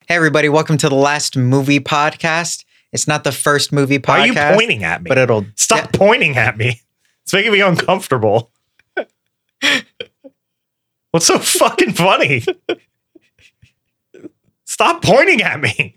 Hey, everybody, welcome to the last movie podcast. It's not the first movie podcast. Why are you pointing at me? But it'll... Stop pointing at me. It's making me uncomfortable. What's so fucking funny? Stop pointing at me.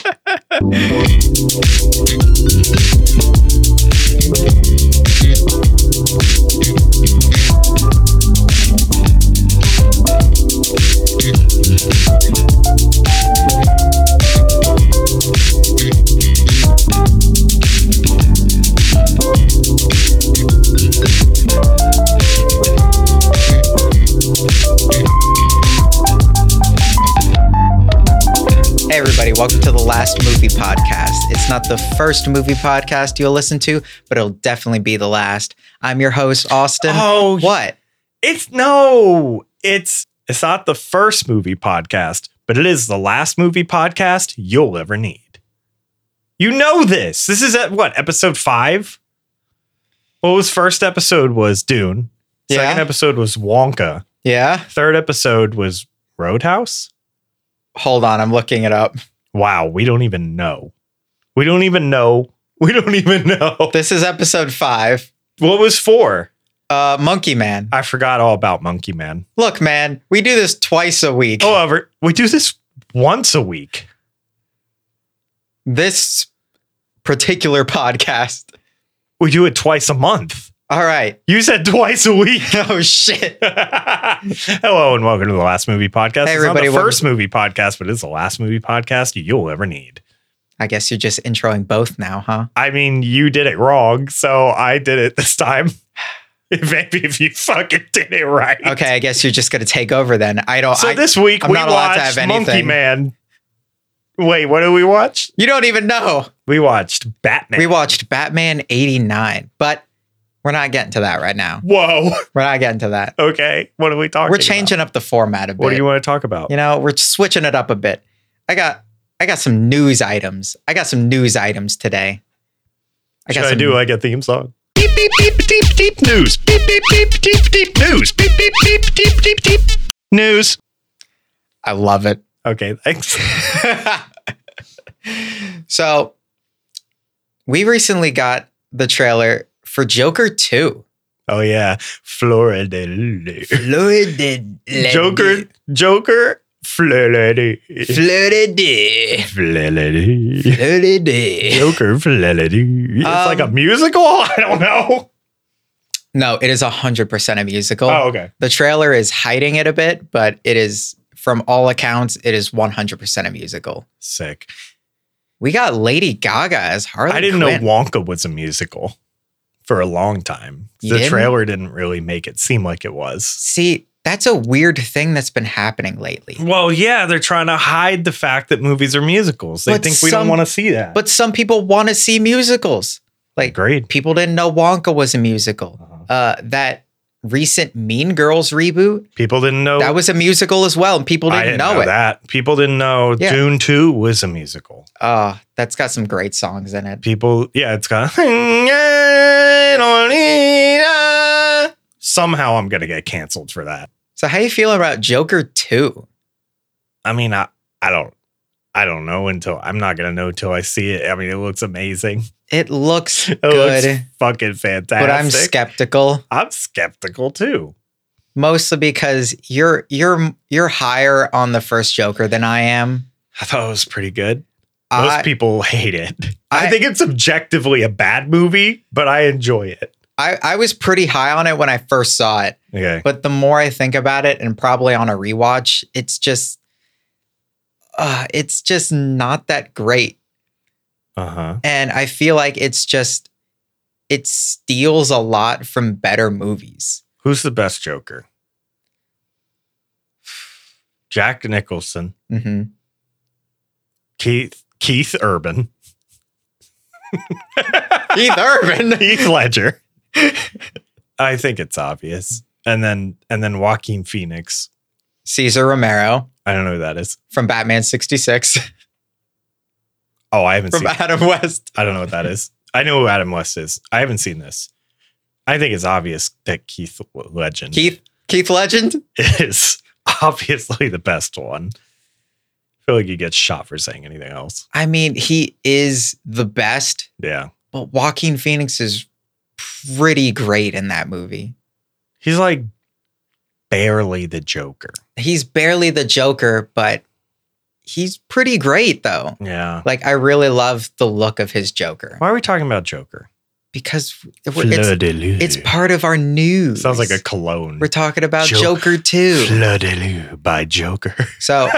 Hey everybody, welcome to the last movie podcast. It's not the first movie podcast you'll listen to, but it'll definitely be the last. I'm your host, Austin. Oh, what? It's not the first movie podcast, but it is the last movie podcast you'll ever need. You know this. This is at what, episode 5? What was first episode was Dune. Second episode was Wonka. Yeah? Third episode was Roadhouse. Hold on, I'm looking it up. Wow, we don't even know. We don't even know. This is episode 5. What was 4? Monkey Man. I forgot all about Monkey Man. Look, man, we do this twice a week. However, we do this once a week. This particular podcast. We do it twice a month. All right. You said twice a week. Oh, shit. Hello and welcome to the Last Movie Podcast. Hey, It's not everybody, the first movie podcast, but it's the last movie podcast you'll ever need. I guess you're just introing both now, huh? I mean, you did it wrong, so I did it this time. Maybe if you fucking did it right. Okay, I guess you're just going to take over then. This week I'm we not allowed to have watched anything. Monkey Man. Wait, what did we watch? You don't even know. We watched Batman. We watched Batman 89, but we're not getting to that right now. Whoa. We're not getting to that. Okay. What are we talking We're about? changing up the format a bit. What do you want to talk about? You know, we're switching it up a bit. I got some news items. I got some news items today. Should I do like a theme song? Beep, beep, beep, deep, deep news. Beep, beep, beep, deep, deep news. Beep, beep, beep, deep, deep, deep news. I love it. Okay, thanks. So, we recently got the trailer for Joker 2. Oh yeah, Florida. Joker, Florida. Joker, Florida. It's like a musical? I don't know. No, it is 100% a musical. Oh, okay. The trailer is hiding it a bit, but it is, from all accounts, it is 100% a musical. Sick. We got Lady Gaga as Harley Quinn. I didn't know Wonka was a musical for a long time. The trailer didn't really make it seem like it was. See, that's a weird thing that's been happening lately. Well, yeah, they're trying to hide the fact that movies are musicals. They think we don't want to see that. But some people want to see musicals. Like, great. People didn't know Wonka was a musical. That recent Mean Girls reboot, people didn't know that was a musical as well, and people didn't know it. That people didn't know Dune 2 was a musical. That's got some great songs in it. It's got somehow I'm gonna get canceled for that. So how you feeling about Joker 2? I mean, I don't know I'm not gonna know until I see it. I mean, it looks amazing. It looks It good. looks fucking fantastic. But I'm skeptical. I'm skeptical too. Mostly because you're higher on the first Joker than I am. I thought it was pretty good. Most people hate it. I think it's objectively a bad movie, but I enjoy it. I was pretty high on it when I first saw it. Okay. But the more I think about it, and probably on a rewatch, it's just not that great. Uh-huh. And I feel like it steals a lot from better movies. Who's the best Joker? Jack Nicholson. Mm-hmm. Keith Urban. Keith Urban. Heath Ledger. I think it's obvious. And then Joaquin Phoenix. Cesar Romero. I don't know who that is. From Batman 66. Oh, I haven't seen it. From Adam West. I don't know what that is. I know who Adam West is. I haven't seen this. I think it's obvious that Keith Legend Keith Legend is obviously the best one. feel like he gets shot for saying anything else. I mean, he is the best, Yeah. but Joaquin Phoenix is pretty great in that movie. He's like barely the Joker. He's barely the Joker, but he's pretty great though. Yeah. Like, I really love the look of his Joker Why are we talking about Joker? because Fleur de lis. it's part of our news. Sounds like a cologne. We're talking about Joke. Joker 2. Fleur de lis by Joker. So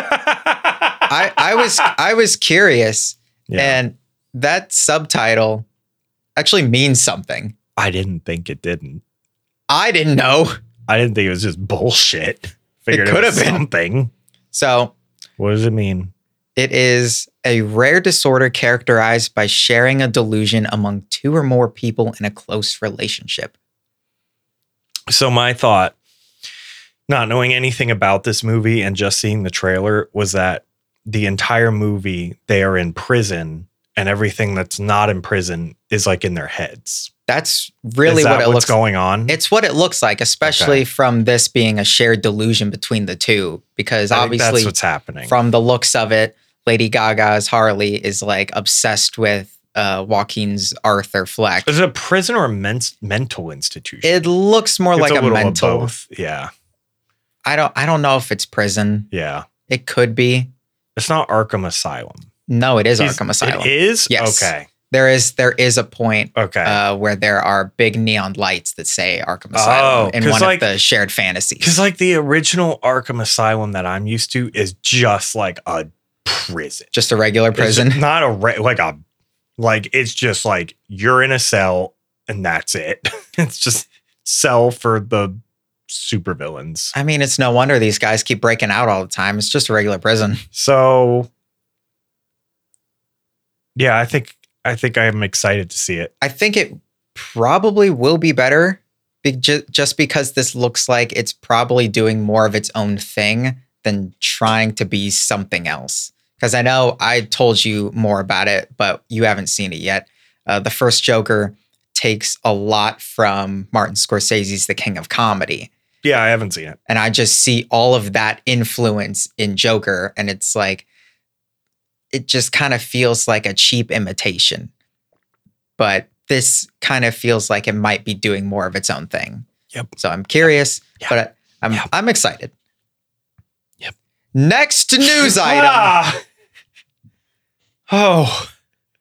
I was curious, Yeah. and that subtitle actually means something. I didn't think it didn't. I didn't know. I didn't think it was just bullshit. Figured could was have been. something. So What does it mean? it is a rare disorder characterized by sharing a delusion among two or more people in a close relationship. So my thought, not knowing anything about this movie and just seeing the trailer, was that the entire movie they are in prison and everything that's not in prison is like in their heads. That's really Is that what it what's looks going on? It's what it looks like, especially Okay. from this being a shared delusion between the two, because I think obviously that's what's happening. from the looks of it, Lady Gaga's Harley is like obsessed with Joaquin's Arthur Fleck. Is it a prison or a mental institution? It looks more It's like a little of mental. both. Yeah. I don't know if it's prison. Yeah. It could be. It's not Arkham Asylum. No, it is Arkham Asylum. It is? Yes. Okay. There is a point Okay. where there are big neon lights that say Arkham Asylum in 'cause one like- of the shared fantasies. Because like the original Arkham Asylum that I'm used to is just like a prison. Just a regular It's prison. just not like it's just like you're in a cell and that's it. It's just cell for the supervillains. I mean, it's no wonder these guys keep breaking out all the time. It's just a regular prison. So yeah, I think I'm excited to see it. I think it probably will be better just because this looks like it's probably doing more of its own thing than trying to be something else. Because I know I told you more about it, but you haven't seen it yet. The first Joker takes a lot from Martin Scorsese's The King of Comedy. Yeah, I haven't seen it. And I just see all of that influence in Joker. And it's like, it just kind of feels like a cheap imitation. But this kind of feels like it might be doing more of its own thing. Yep. So I'm curious, Yep. but I'm excited. Yep. Next news item. Ah! Oh.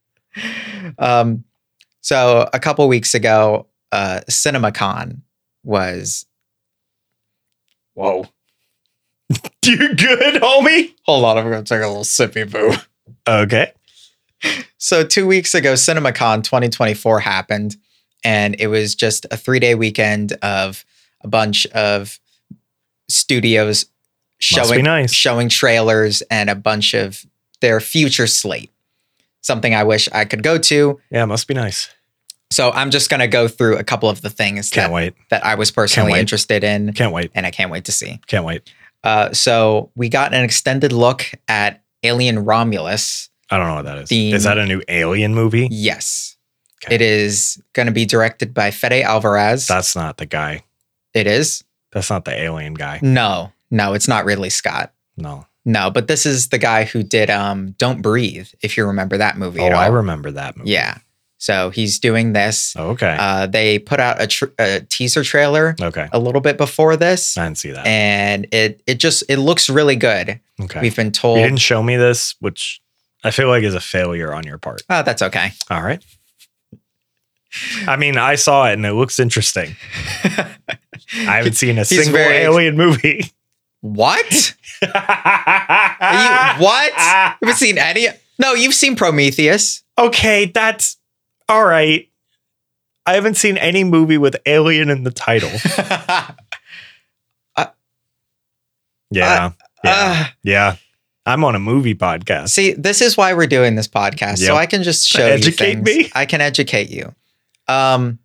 So a couple weeks ago, CinemaCon was. Whoa. You good, homie? Hold on, I'm going to take a little sippy boo. Okay. So 2 weeks ago, CinemaCon 2024 happened, and it was just a 3-day weekend of a bunch of studios Must be nice. showing trailers and a bunch of their future slate. Something I wish I could go to. Yeah, it must be nice. So I'm just going to go through a couple of the things Can't wait. that I was personally wait. interested in, Can't wait. and I can't wait to see. Can't wait. So we got an extended look at Alien Romulus. I don't know what that is. Theme. Is that a new Alien movie? Yes. Okay. It is going to be directed by Fede Alvarez. That's not the guy. It is? That's not the Alien guy. No, it's not Ridley Scott. No. No, but this is the guy who did Don't Breathe, if you remember that movie Oh, at all. I remember that movie. Yeah. So he's doing this. Oh, okay. They put out a teaser trailer Okay. a little bit before this, I didn't see that. and it looks really good. Okay. We've been You told. didn't show me this, which I feel like is a failure on your part. Oh, that's okay. All right. I mean, I saw it and it looks interesting. I haven't seen a single very- Alien movie. What? What? Haven't seen any? No, you've seen Prometheus. Okay, that's all right. I haven't seen any movie with Alien in the title. Yeah. Yeah. I'm on a movie podcast. See, this is why we're doing this podcast, so Yep. I can just show Educate you things. me? I can educate you. What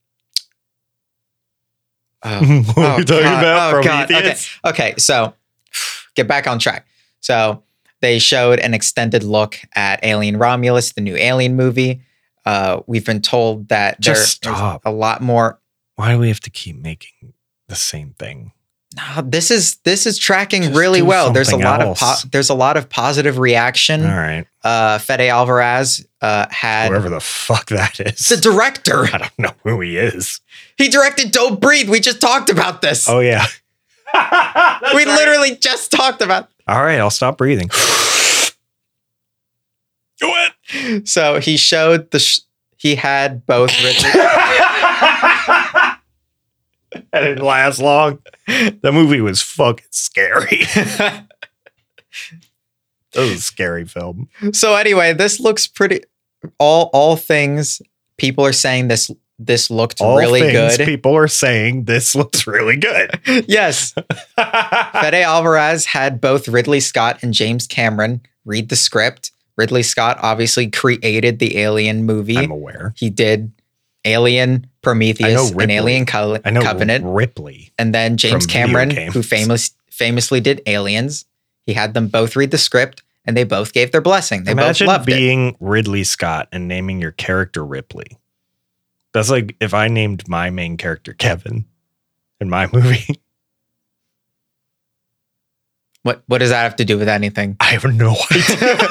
are you talking about? Prometheus? Okay, so get back on track. So they showed an extended look at Alien Romulus, the new Alien movie. We've been told that Just there's stop. a lot more. Why do we have to keep making the same thing? This is tracking Just really do well. There's a something lot else. there's a lot of positive reaction. All right. Fede Alvarez had Whoever the fuck that is. the director. I don't know who he is. He directed Don't Breathe. We just talked about this. Oh, yeah. We literally just talked about. All right, I'll stop breathing. Go ahead. So he showed he had both Ridley. That didn't last long. The movie was fucking scary. That was a scary film. So anyway, this looks pretty. All things people are saying this looked All really things good. people are saying this looks really good. Yes. Fede Alvarez had both Ridley Scott and James Cameron read the script. Ridley Scott obviously created the Alien movie. I'm aware. He did Alien, Prometheus, and Alien I know Covenant. Ripley. And then James from video Cameron, games. who famously did Aliens, he had them both read the script and they both gave their blessing. They Imagine both loved it. being Ridley Scott and naming your character Ripley. That's like if I named my main character Kevin in my movie. What does that have to do with anything? I have no idea.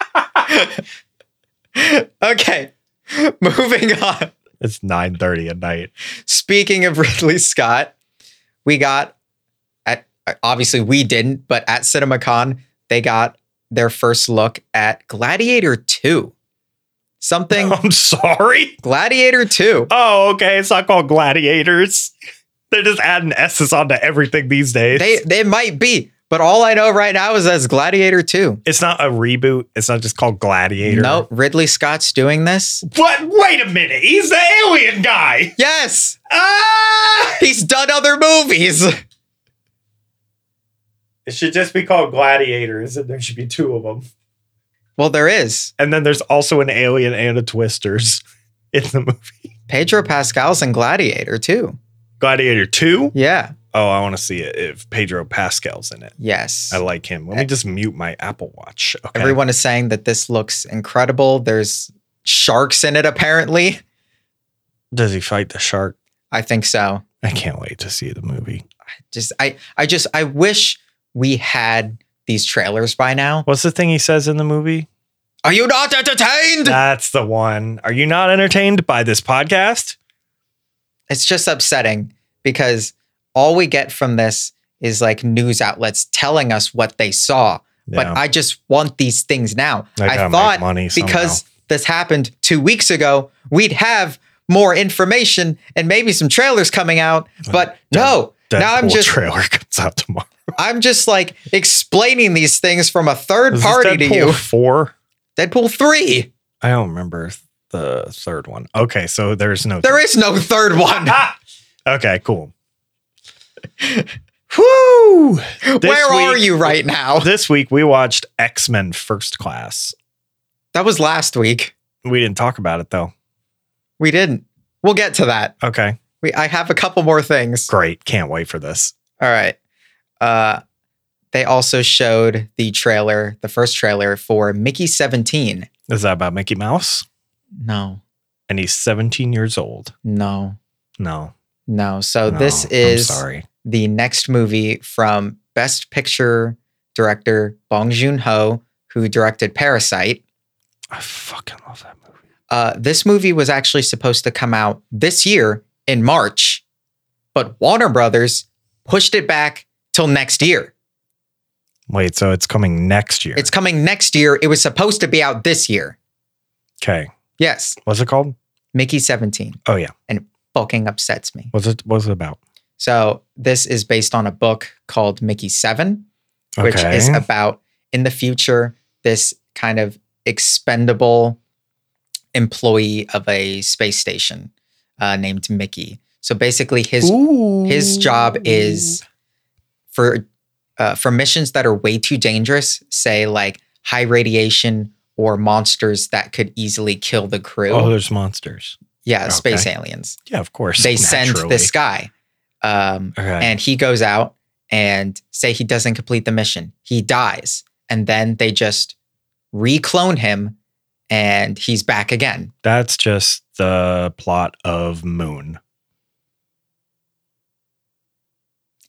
Okay, moving on. It's 9:30 at night. Speaking of Ridley Scott, we got obviously we didn't, but at CinemaCon, they got their first look at Gladiator 2. Something I'm sorry. Gladiator 2. Oh, okay. It's not called Gladiators. They're just adding S's onto everything these days. They might be, but all I know right now is that it's Gladiator 2. It's not a reboot. It's not just called Gladiator. No, Ridley Scott's doing this. What? Wait a minute. He's the alien guy. Yes, Ah! he's done other movies. It should just be called Gladiators, and there should be two of them. Well, there is. And then there's also an alien and a Twisters in the movie. Pedro Pascal's in Gladiator too. Gladiator 2? Yeah. Oh, I want to see it if Pedro Pascal's in it. Yes. I like him. Let me just mute my Apple Watch. Okay. Everyone is saying that this looks incredible. There's sharks in it, apparently. Does he fight the shark? I think so. I can't wait to see the movie. I wish we had these trailers by now. What's the thing he says in the movie? Are you not entertained? That's the one. Are you not entertained by this podcast? It's just upsetting because all we get from this is like news outlets telling us what they saw. But Yeah. I just want these things now. I gotta I make thought money because somehow. this happened 2 weeks ago, we'd have more information and maybe some trailers coming out. But no, now Deadpool trailer comes out tomorrow. I'm just like explaining these things from a third Is party this to you. Deadpool 4? Deadpool 3. I don't remember the third one. Okay, so there's no. There is no third one. Okay, cool. Whoo! Where are you right now? This week we watched X-Men First Class. That was last week. We didn't talk about it though. We didn't. We'll get to that. Okay, I have a couple more things. great. Can't wait for this. All right. They also showed the first trailer for Mickey 17. Is that about Mickey Mouse? No, And he's 17 years old. no, No. no. So no, this is I'm sorry. the next movie from Best Picture director Bong Joon-ho, who directed Parasite. I fucking love that movie. This movie was actually supposed to come out this year in March, but Warner Brothers pushed it back till next year. Wait, so it's coming next year? It's coming next year. It was supposed to be out this year. Okay. Yes, What's it called? Mickey 17. Oh yeah. Fucking upsets me. What's it about? So this is based on a book called Mickey 7, which is about in the future, this kind of expendable employee of a space station named Mickey. So basically his job is for missions that are way too dangerous, say like high radiation or monsters that could easily kill the crew. Oh, there's monsters. Yeah, space okay. aliens. Yeah, of course. They send naturally. this guy. Okay. And he goes out and say he doesn't complete the mission. He dies. And then they just reclone him and he's back again. That's just the plot of Moon.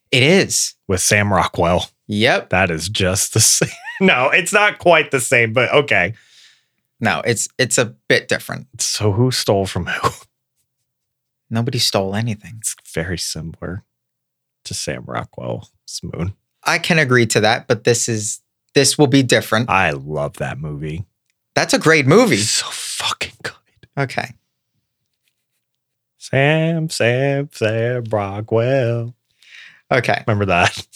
It is. with Sam Rockwell. Yep. That is just the same. No, it's not quite the same, but okay. No, it's a bit different. So who stole from who? Nobody stole anything. It's very similar to Sam Rockwell's Moon. I can agree to that, but this will be different. I love that movie. That's a great movie. It's so fucking good. Okay. Sam Rockwell. Okay. Remember that?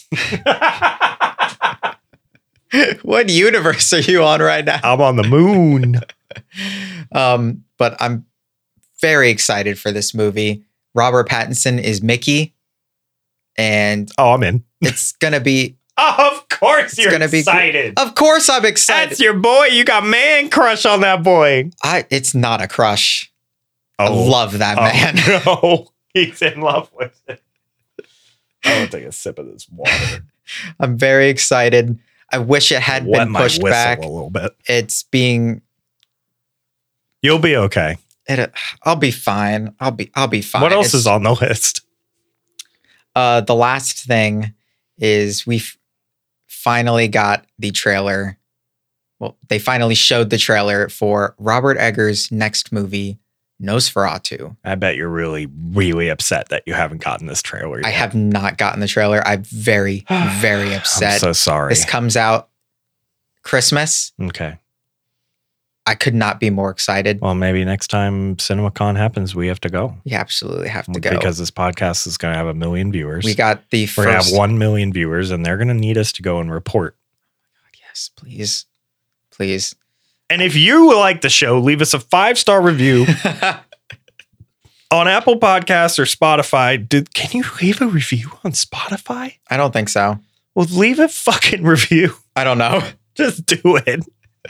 What universe are you on right now? I'm on the moon. But I'm very excited for this movie. Robert Pattinson is Mickey, and Oh, I'm in. it's gonna be. Of course you're gonna be excited. Of course, I'm excited. That's your boy. You got man crush on that boy. It's not a crush. I Oh, love that man. No, he's in love with it. I want to take a sip of this water. I'm very excited. I wish it had Wet been my pushed whistle back. a little bit. It's being. You'll be okay. I'll be fine. I'll be fine. What else is on the list? The last thing is we've finally got the trailer. Well, they finally showed the trailer for Robert Eggers' next movie, Nosferatu. I bet you're really, really upset that you haven't gotten this trailer yet. I have not gotten the trailer. I'm very, very upset. I'm so sorry. This comes out Christmas. Okay. I could not be more excited. Well, maybe next time CinemaCon happens, we have to go. We absolutely have to go. Because this podcast is going to have 1 million viewers. We got the We're going to first. have 1 million viewers, and they're going to need us to go and report. Yes, please. Please. And if you like the show, leave us a 5-star review on Apple Podcasts or Spotify. Can you leave a review on Spotify? I don't think so. Well, leave a fucking review. I don't know. Just do it.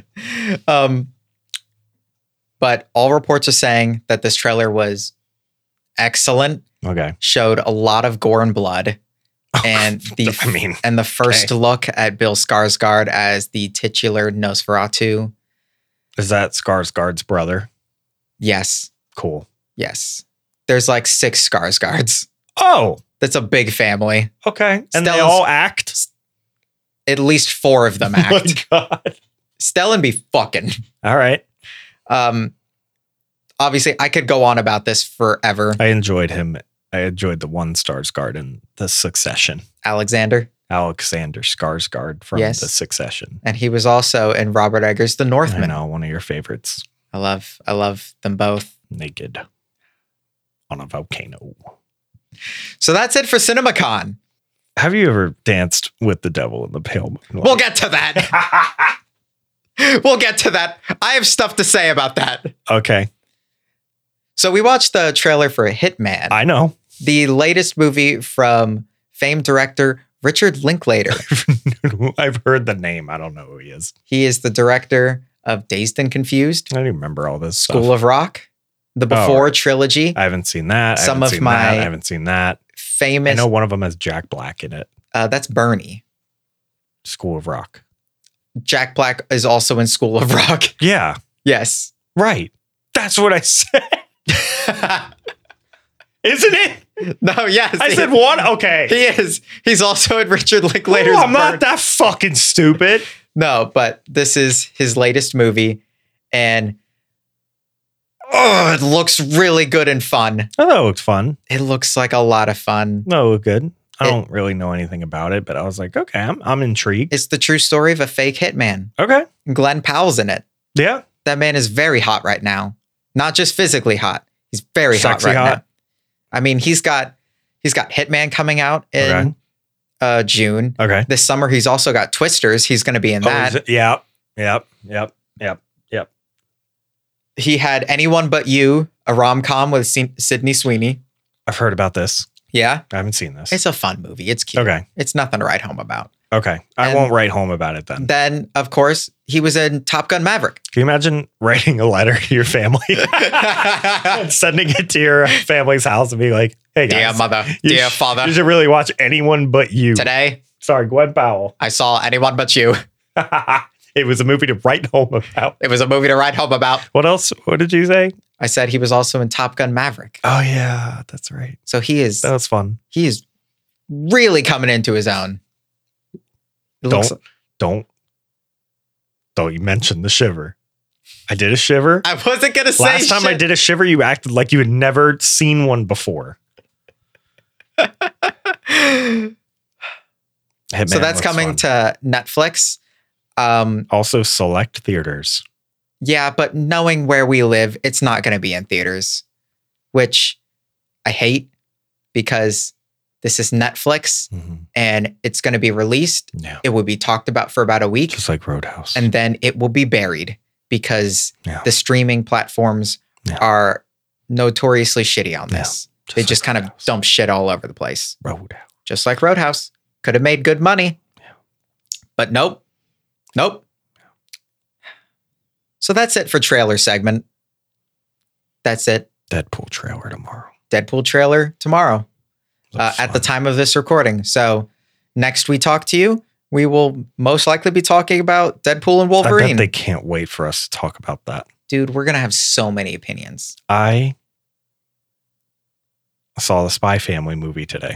But all reports are saying that this trailer was excellent, Okay. showed a lot of gore and blood, and the first look at Bill Skarsgård as the titular Nosferatu. Is that Skarsgård's brother? Yes, Cool. yes. There's like 6 Skarsgårds. Oh, That's a big family. okay. And they Stella's- all act? At least 4 of them act. Oh my God. Stellan be fucking. All right. Obviously, I could go on about this forever. I enjoyed him. I enjoyed the one Skarsgård in The Succession. Alexander, Alexander Skarsgård from Yes. The Succession. and he was also in Robert Eggers' The I Northman. know, one of your favorites. I love them both. Naked on a volcano. So that's it for CinemaCon. Have you ever danced with the devil in the pale moonlight? We'll get to that. We'll get to that. I have stuff to say about that. Okay. So we watched the trailer for Hitman, I know. the latest movie from famed director Richard Linklater. I've heard the name. I don't know who he is. He is the director of Dazed and Confused, I don't even remember all this School stuff. of Rock, the Before right. trilogy, I haven't seen that. I Some haven't of seen my that. I haven't seen that. I famous. know one of them has Jack Black in it. That's Bernie. School of Rock. Jack Black is also in School of Rock. Yeah. Yes. Right. That's what I said. Isn't it? No, yes. I said what? Okay. He is. He's also in Richard Linklater's Oh, I'm not Burn. that fucking stupid. No, but this is his latest movie, and it looks really good and fun. Oh, that looked fun. It looks like a lot of fun. No, it looked good. I don't really know anything about it, but I was like, okay, I'm intrigued. It's the true story of a fake hitman. Okay. Glenn Powell's in it. Yeah. That man is very hot right now. Not just physically hot. He's very hot Sexy right hot? now. I mean, he's got Hitman coming out in June. Okay. This summer, he's also got Twisters. He's going to be in that. Yep. He had Anyone But You, a rom-com with Sydney Sweeney. I've heard about this. Yeah. I haven't seen this. It's a fun movie. It's cute. Okay. It's nothing to write home about. Okay. I And- won't write home about it then. Then, of course, he was in Top Gun Maverick. Can you imagine writing a letter to your family and sending it to your family's house and being like, hey guys, Dear mother, you dear sh- father, you should really watch Anyone But You. today Sorry, Gwen Powell. I saw Anyone But You. It was a movie to write home about. It was a movie to write home about. What else? What did you say? I said he was also in Top Gun Maverick. Oh yeah, that's right. So he is That was fun. really coming into his own. It looks, Don't you mention the shiver. I did a shiver. I wasn't gonna say Last time I shit. did a shiver, you acted like you had never seen one before. Hitman So that's looks coming fun. to Netflix. Also select theaters. Yeah, but knowing where we live, it's not going to be in theaters, which I hate because this is Netflix and it's going to be released. Yeah. It will be talked about for about a week Just like Roadhouse. and then it will be buried because Yeah. the streaming platforms Yeah. are notoriously shitty on Yeah. this. They just kind of Roadhouse. dump shit all over the place. Roadhouse. Just like Roadhouse. Could have made good money. Yeah. But nope. Nope. So that's it for trailer segment. That's it. Deadpool trailer tomorrow. Deadpool trailer tomorrow Looks at the fun. time of this recording. So next we talk to you, we will most likely be talking about Deadpool and I bet Wolverine. they can't wait for us to talk about that. Dude, we're going to have so many opinions. I saw the Spy Family movie today.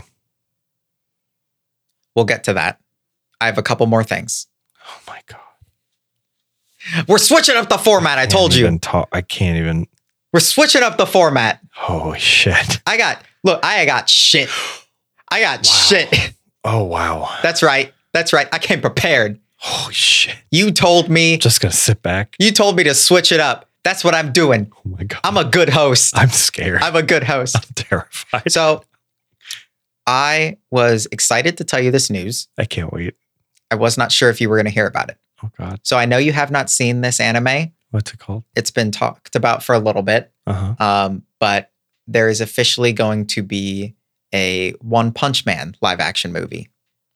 We'll get to that. I have a couple more things. Oh my God. We're switching up the format. I told you. I can't even. We're switching up the format. Holy shit. I got shit. I got Wow. shit. Oh, wow. That's right. I came prepared. Holy shit. You told me Just going to sit back. to switch it up. That's what I'm doing. Oh my God. I'm a good host. I'm scared. I'm a good host. I'm terrified. So I was excited to tell you this news. I can't wait. I was not sure if you were going to hear about it. Oh God. So I know you have not seen this anime. What's it called? It's been talked about for a little bit. Uh-huh. But there is officially going to be a One Punch Man live action movie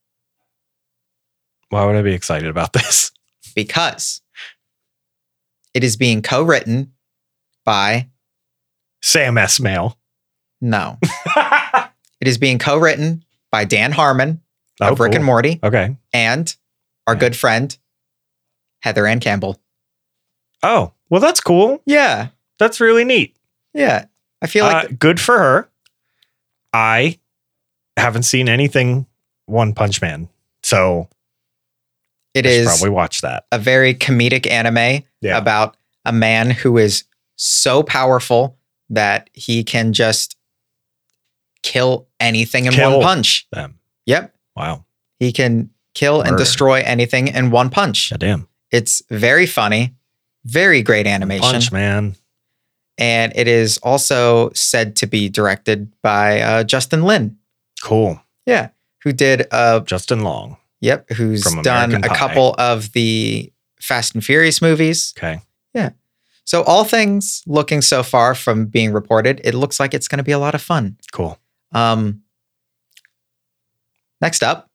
Why would I be excited about this? because it is being co-written by Sam Esmail. no. It is being co-written by Dan Harmon of Rick and Morty Okay. and our Yeah. good friend Heather Ann Campbell. Oh, well, that's cool. Yeah. That's really neat. Yeah. I feel like Good for her. I haven't seen anything One Punch Man, so it I should is probably watch that. a very comedic anime Yeah. about a man who is so powerful that he can just kill anything in Kill one punch. Them. Yep. Wow. He can kill and Murder. destroy anything in one punch. Goddamn. It's very funny, very great animation. Punch Man. And it is also said to be directed by Justin Lin. Cool. Yeah. Who did, Justin Long. who's From done American a Pie. couple of the Fast and Furious movies. Okay. So all things looking so far from being reported, it looks like it's going to be a lot of fun. Cool. Next up,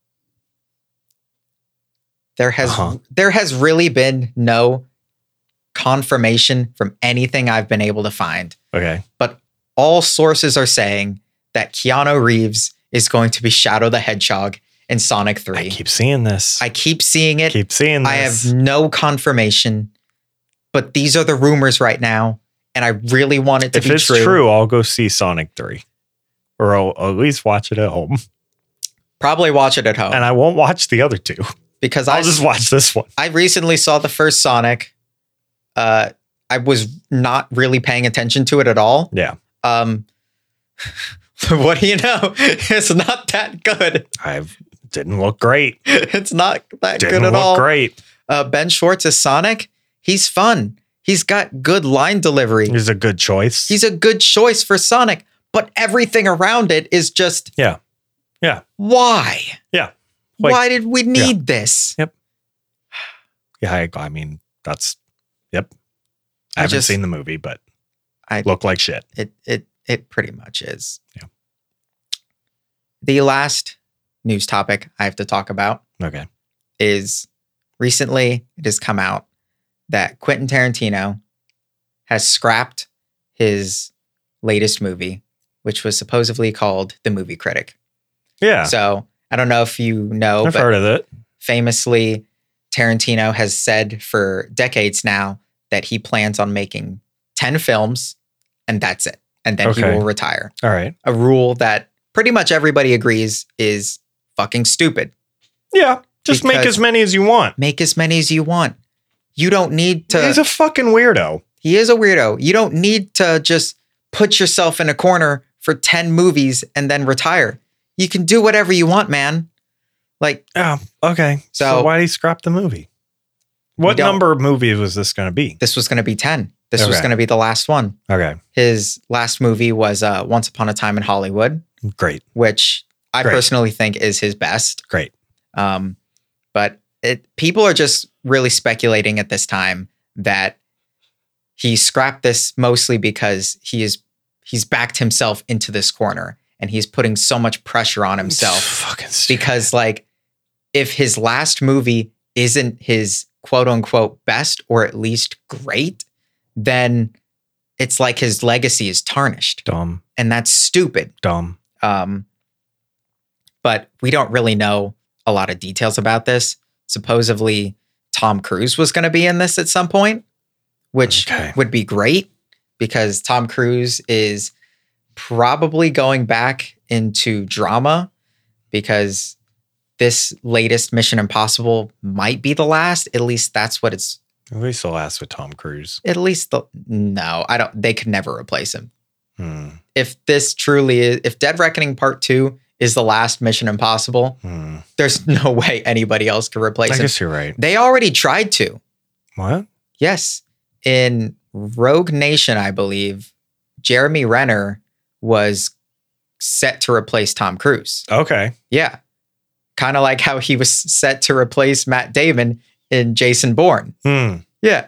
there has Uh-huh. really been no confirmation from anything I've been able to find, Okay. but all sources are saying that Keanu Reeves is going to be Shadow the Hedgehog in Sonic 3. I keep seeing this. I keep seeing it. keep seeing this. I have no confirmation, but these are the rumors right now, and I really want it to If be it's true, I'll go see Sonic 3. Or I'll at least watch it at home. Probably watch it at home And I won't watch the other two. because I'll just watch this one. I recently saw the first Sonic. I was not really paying attention to it at all. Yeah. What do you know? It's not that good. Didn't look great. It's not that Didn't good at look all. great. Ben Schwartz as Sonic. He's fun. He's got good line delivery. He's a good choice. He's a good choice for Sonic, but everything around it is just Yeah. Yeah. why? Yeah. Like- Why did we need this? Yeah. I mean, that's, yep. I haven't just- seen the movie, but I look like shit. It pretty much is. Yeah. The last news topic I have to talk about Okay. is recently it has come out that Quentin Tarantino has scrapped his latest movie, which was supposedly called The Movie Critic. Yeah. So I don't know if you know, I've but heard of it. famously, Tarantino has said for decades now that he plans on making 10 films and that's it. And then he Okay. will retire. All right. A rule that pretty much everybody agrees is fucking stupid. Yeah. Just make Because- as many as you want. Make as many as you want. You don't need to. He's a fucking weirdo. He is a weirdo. You don't need to just put yourself in a corner for 10 movies and then retire. You can do whatever you want, man. Like, Oh, okay. So So- why did he scrap the movie? What don't- number of movie was this going to be? this was going to be 10. This was Okay. going to be the last one. Okay. His last movie was Once Upon a Time in Hollywood, Great. which I Great. personally think is his best. Great. But people are just really speculating at this time that he scrapped this mostly because he's backed himself into this corner and he's putting so much pressure on himself. Fucking stupid. Because like if his last movie isn't his quote unquote best or at least great, then it's like his legacy is tarnished, Dumb. and that's stupid. Dumb. But we don't really know a lot of details about this. Supposedly Tom Cruise was going to be in this at some point, which Okay. would be great because Tom Cruise is probably going back into drama because this latest Mission Impossible might be the last. At least that's what it's. At least the last with Tom Cruise. At least no, I don't. They could never replace him. If this truly is, if Dead Reckoning Part 2 is the last Mission Impossible, there's no way anybody else could replace I him. guess you're right. They already tried to. What? Yes. In Rogue Nation, I believe, Jeremy Renner was set to replace Tom Cruise. Okay. Yeah. Kind of like how he was set to replace Matt Damon in Jason Bourne. Yeah.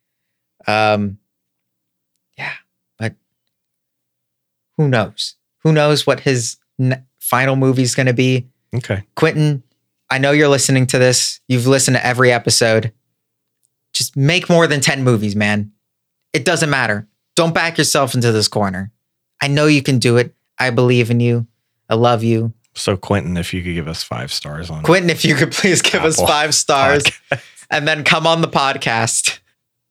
Yeah. But who knows? Who knows what his final movie is going to be? Okay. Quentin, I know you're listening to this. You've listened to every episode. Just make more than 10 movies, man. It doesn't matter. Don't back yourself into this corner. I know you can do it. I believe in you. I love you. So Quentin, if you could give us 5 stars on Quentin, if you could please give us Apple 5 stars podcast. and then come on the podcast.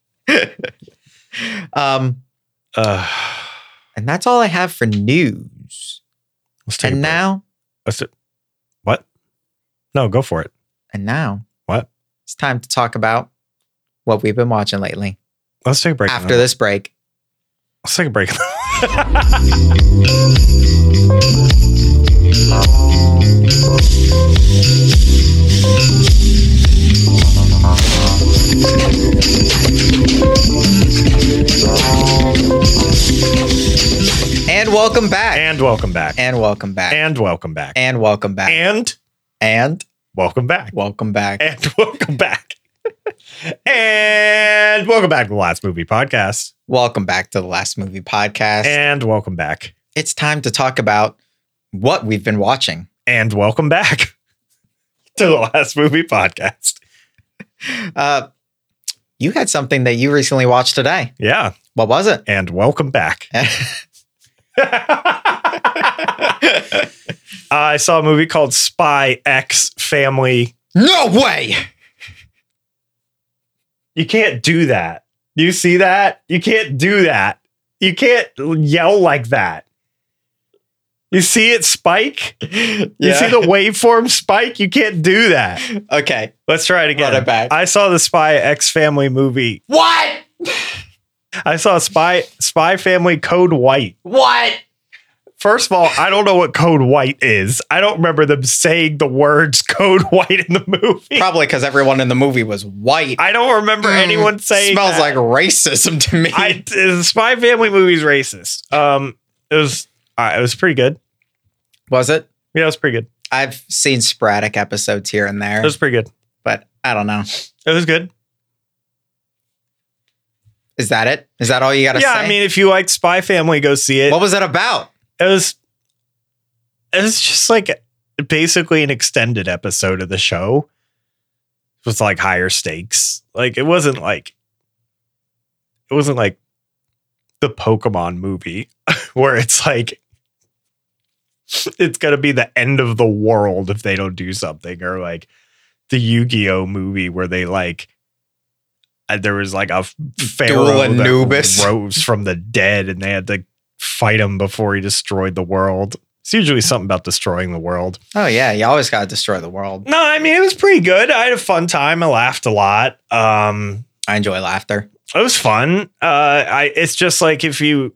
And that's all I have for news. Let's take a And break. now, What? No, go for it. and now What? it's time to talk about what we've been watching lately. Let's take a break. After this break. Let's take a break. And welcome back. And welcome back. And welcome back. And welcome back. And welcome back. And And welcome back. welcome back. And welcome back. And welcome back to the Last Movie Podcast. Welcome back to the Last Movie Podcast. And welcome back. It's time to talk about what we've been watching. And welcome back to the Last Movie Podcast. You had something that you recently watched today. Yeah. What was it? And welcome back. I saw a movie called Spy X Family. No way. You can't do that. You see that? You can't do that. You can't yell like that. You see it, Spike? You see the waveform spike? You can't do that. Okay. Let's try it again. Run it back. I saw the Spy X Family movie. What? I saw Spy Family Code White. What? First of all, I don't know what Code White is. I don't remember them saying the words Code White in the movie. Probably because everyone in the movie was white. I don't remember anyone saying Smells that. like racism to me. The Spy Family movie is racist. It was pretty good. Was it? Yeah, it was pretty good. I've seen sporadic episodes here and there, It was pretty good. but I don't know. It was good. Is that it? Is that all you got to say? Yeah, I mean, if you like Spy Family, go see it. what was it about? It was just like basically an extended episode of the show. It was like higher stakes. Like it wasn't like the Pokemon movie where it's like it's gonna be the end of the world if they don't do something, or like the Yu-Gi-Oh movie where they like there was like a pharaoh Duel that Anubis. rose from the dead and they had to fight him before he destroyed the world. It's usually something about destroying the world. Oh yeah, you always gotta destroy the world. No, I mean, it was pretty good. I had a fun time. I laughed a lot. I enjoy laughter. It was fun. It's just like if you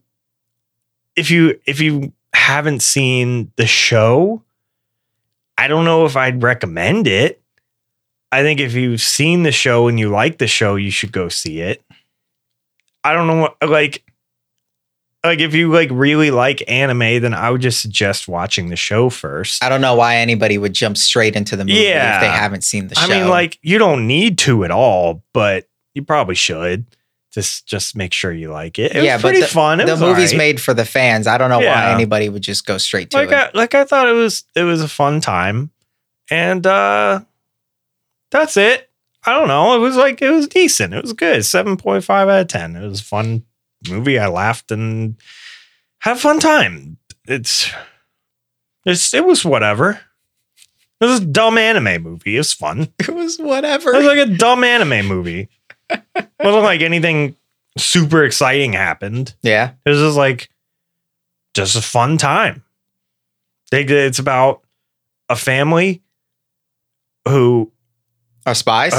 haven't seen the show, I don't know if I'd recommend it. I think if you've seen the show and you like the show, you should go see it. I don't know what like if you like really like anime, then I would just suggest watching the show first. I don't know why anybody would jump straight into the movie Yeah. if they haven't seen the show. I mean, like, you don't need to at all, but you probably should. Just make sure you like it. It was pretty fun. The movie's made for the fans. I don't know why anybody would just go straight to it. I thought it was a fun time, and that's it. I don't know. It was decent. It was good. 7.5 out of 10. It was a fun movie. I laughed and had a fun time. It was whatever. It was a dumb anime movie. It was fun. It was whatever. It was like a dumb anime movie. It wasn't like anything super exciting happened. Yeah. It was just a fun time. It's about a family who are spies.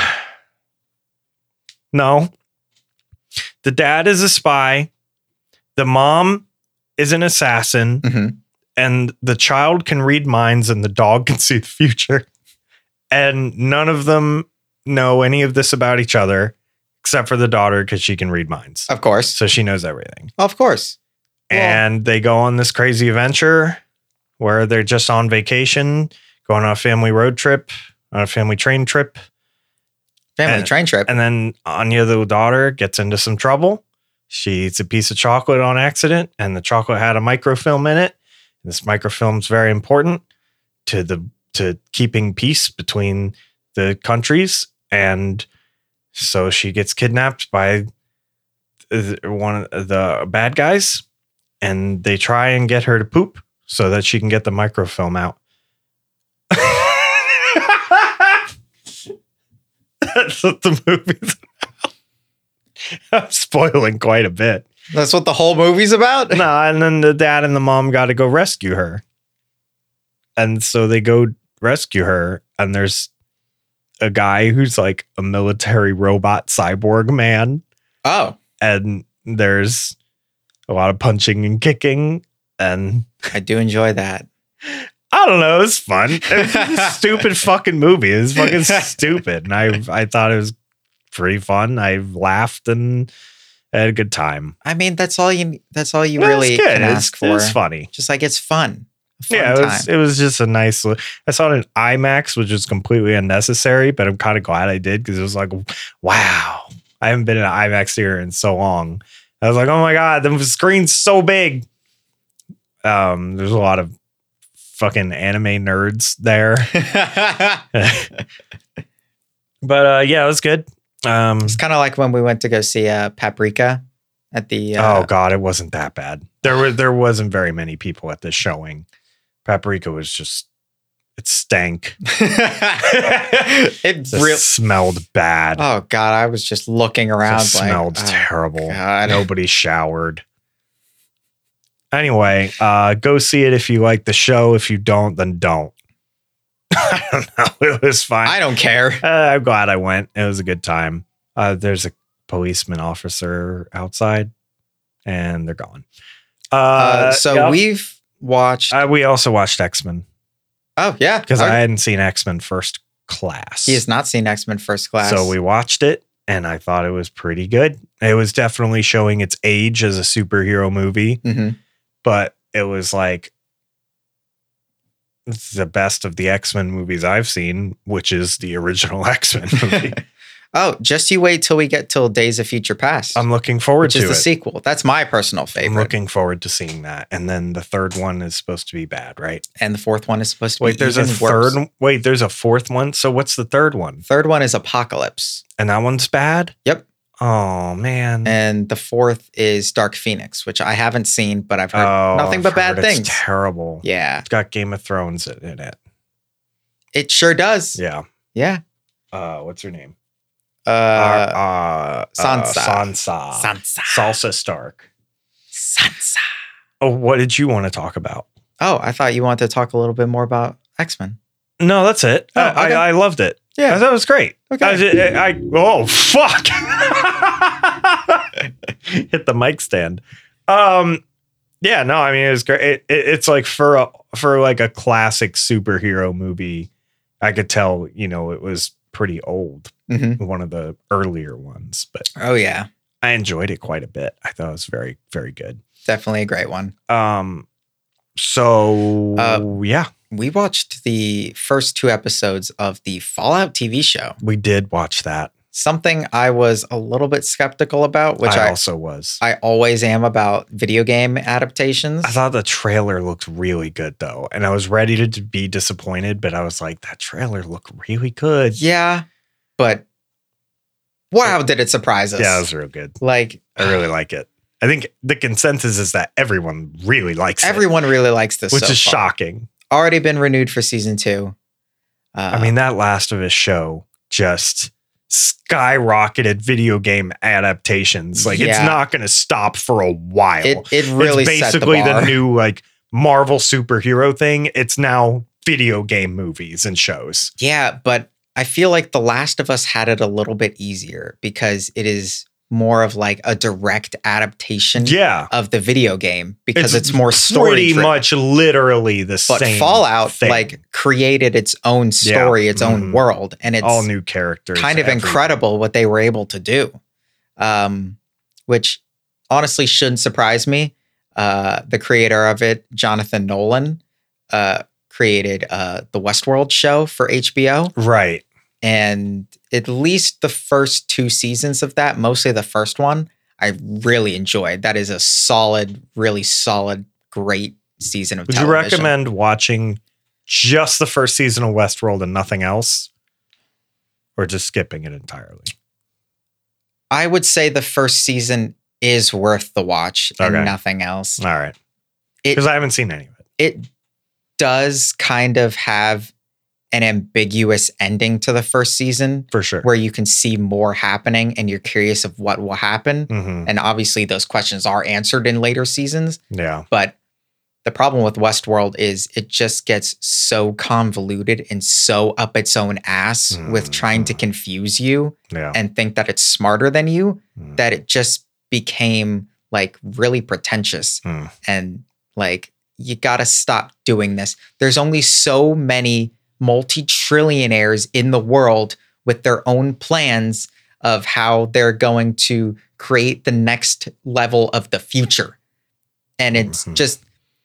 No. The dad is a spy. The mom is an assassin. Mm-hmm. And the child can read minds and the dog can see the future. And none of them know any of this about each other except for the daughter because she can read minds. Of course. So she knows everything. Of course. And they go on this crazy adventure where they're just on vacation, going on a family road trip, on a family train trip. Train trip. And then Anya, the daughter, gets into some trouble. She eats a piece of chocolate on accident, and the chocolate had a microfilm in it. This microfilm is very important to keeping peace between the countries. And so she gets kidnapped by one of the bad guys, and they try and get her to poop so that she can get the microfilm out. That's what the movie's about. I'm spoiling quite a bit. That's what the whole movie's about? No, and then the dad and the mom got to go rescue her. And so they go rescue her, and there's a guy who's like a military robot cyborg man. Oh. And there's a lot of punching and kicking, and I do enjoy that. I don't know. It's fun. It's a stupid fucking movie. It's fucking stupid. And I thought it was pretty fun. I laughed and had a good time. I mean, that's all you really can ask for. It's funny. Just like it's fun. It was just a nice look. I saw it in IMAX, which was completely unnecessary, but I'm kind of glad I did because it was like, wow. I haven't been in an IMAX theater in so long. I was like, oh my God, the screen's so big. There's a lot of fucking anime nerds there. But yeah, it was good. It's kind of like when we went to go see Paprika at the oh God, it wasn't that bad. There wasn't very many people at this showing. Paprika was just, it stank. It smelled bad. Oh God, I was just looking around. It smelled terrible. God. Nobody showered. Anyway, go see it if you like the show. If you don't, then don't. I don't know. It was fine. I don't care. I'm glad I went. It was a good time. There's a policeman officer outside, and they're gone. We've watched. We also watched X-Men. Oh yeah, because I hadn't seen X-Men First Class. He has not seen X-Men First Class. So we watched it, and I thought it was pretty good. It was definitely showing its age as a superhero movie. Mm-hmm. But it was like the best of the X-Men movies I've seen, which is the original X-Men movie. Oh, just you wait till we get till Days of Future Past. I'm looking forward to it. Which is the sequel. That's my personal favorite. I'm looking forward to seeing that. And then the third one is supposed to be bad, right? And the fourth one is supposed to be there's a third. Wait, there's a fourth one. So what's the third one? Third one is Apocalypse. And that one's bad? Yep. Oh, man. And the fourth is Dark Phoenix, which I haven't seen, but I've heard nothing but bad things. It's terrible. Yeah. It's got Game of Thrones in it. It sure does. Yeah. Yeah. What's her name? Sansa. Sansa. Salsa Stark. Sansa. Oh, what did you want to talk about? Oh, I thought you wanted to talk a little bit more about X-Men. No, that's it. Oh, okay. I loved it. Yeah. I thought it was great. Okay. Oh, fuck. Hit the mic stand. Yeah, no, I mean, it was great. It's like for like a classic superhero movie, I could tell, it was pretty old. Mm-hmm. One of the earlier ones, but Oh, yeah. I enjoyed it quite a bit. I thought it was very, very good. Definitely a great one. So yeah, we watched the first 2 episodes of the Fallout TV show. We did watch that. Something I was a little bit skeptical about, which I also was. I always am about video game adaptations. I thought the trailer looked really good though, and I was ready to be disappointed, but I was like, that trailer looked really good. Yeah, but wow, did it surprise us? Yeah, it was real good. Like, I really like it. I think the consensus is that everyone really likes it. Everyone really likes this, which is far. shocking. Already been renewed for season 2. I mean, that Last of Us show just skyrocketed video game adaptations. Like, it's not going to stop for a while. It really it's basically the new like Marvel superhero thing. It's now video game movies and shows. Yeah, but I feel like The Last of Us had it a little bit easier because it is more of like a direct adaptation of the video game because it's more story pretty driven. much literally the same. But Fallout thing. like created its own story, its own world, and it's all new characters. Kind of incredible what they were able to do, which honestly shouldn't surprise me. The creator of it, Jonathan Nolan, created the Westworld show for HBO, right? And at least the first 2 seasons of that, mostly the first one, I really enjoyed. That is a solid, really solid, great season of television. Would you recommend watching just the first season of Westworld and nothing else? Or just skipping it entirely? I would say the first season is worth the watch and nothing else. All right. Because I haven't seen any of it. It does kind of have an ambiguous ending to the first season. For sure. Where you can see more happening and you're curious of what will happen. Mm-hmm. And obviously those questions are answered in later seasons. Yeah. But the problem with Westworld is it just gets so convoluted and so up its own ass with trying to confuse you and think that it's smarter than you that it just became like really pretentious. And like, you gotta stop doing this. There's only so many multi-trillionaires in the world with their own plans of how they're going to create the next level of the future. And it's just,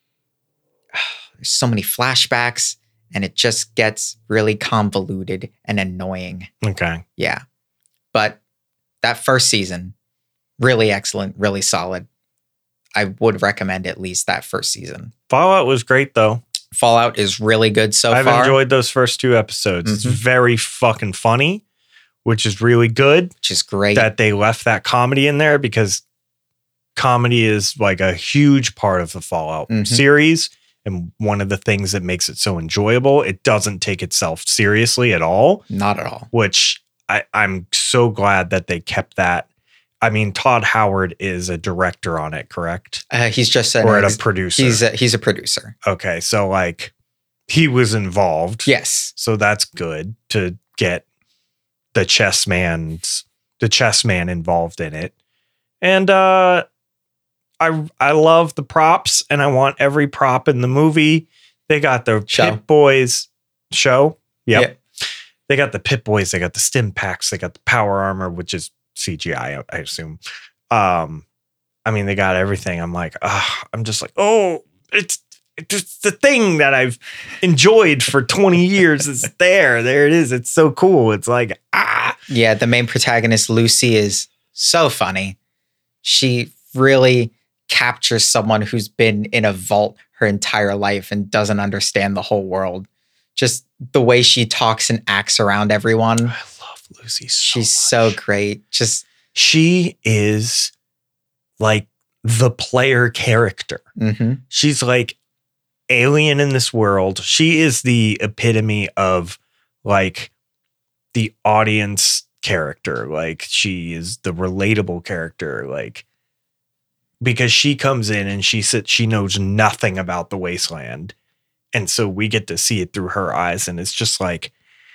there's so many flashbacks and it just gets really convoluted and annoying. Okay. Yeah. But that first season, really excellent, really solid. I would recommend at least that first season. Fallout was great though. Fallout is really good so far. I've enjoyed those first 2 episodes. It's very fucking funny, which is really good. Which is great. That they left that comedy in there because comedy is like a huge part of the Fallout series. And one of the things that makes it so enjoyable, it doesn't take itself seriously at all. Not at all. Which I'm so glad that they kept that. I mean, Todd Howard is a director on it, correct? He's just a producer. He's a producer. Okay, so like he was involved. Yes. So that's good to get the chess man involved in it. And I love the props and I want every prop in the movie. They got the Pit Boys show. Yep. They got the Pit Boys, they got the stim packs, they got the power armor, which is CGI, I assume. I mean, they got everything. I'm like, I'm just like, it's the thing that I've enjoyed for 20 years. It's there it is. It's so cool. It's like, yeah. The main protagonist, Lucy, is so funny. She really captures someone who's been in a vault her entire life and doesn't understand the whole world. Just the way she talks and acts around everyone. I love Lucy so She's much. so great. She is like the player character. She's like alien in this world. She is the epitome of like the audience character. Like she is the relatable character. Like, because she comes in and she said she knows nothing about the wasteland. And so we get to see it through her eyes. And it's just like,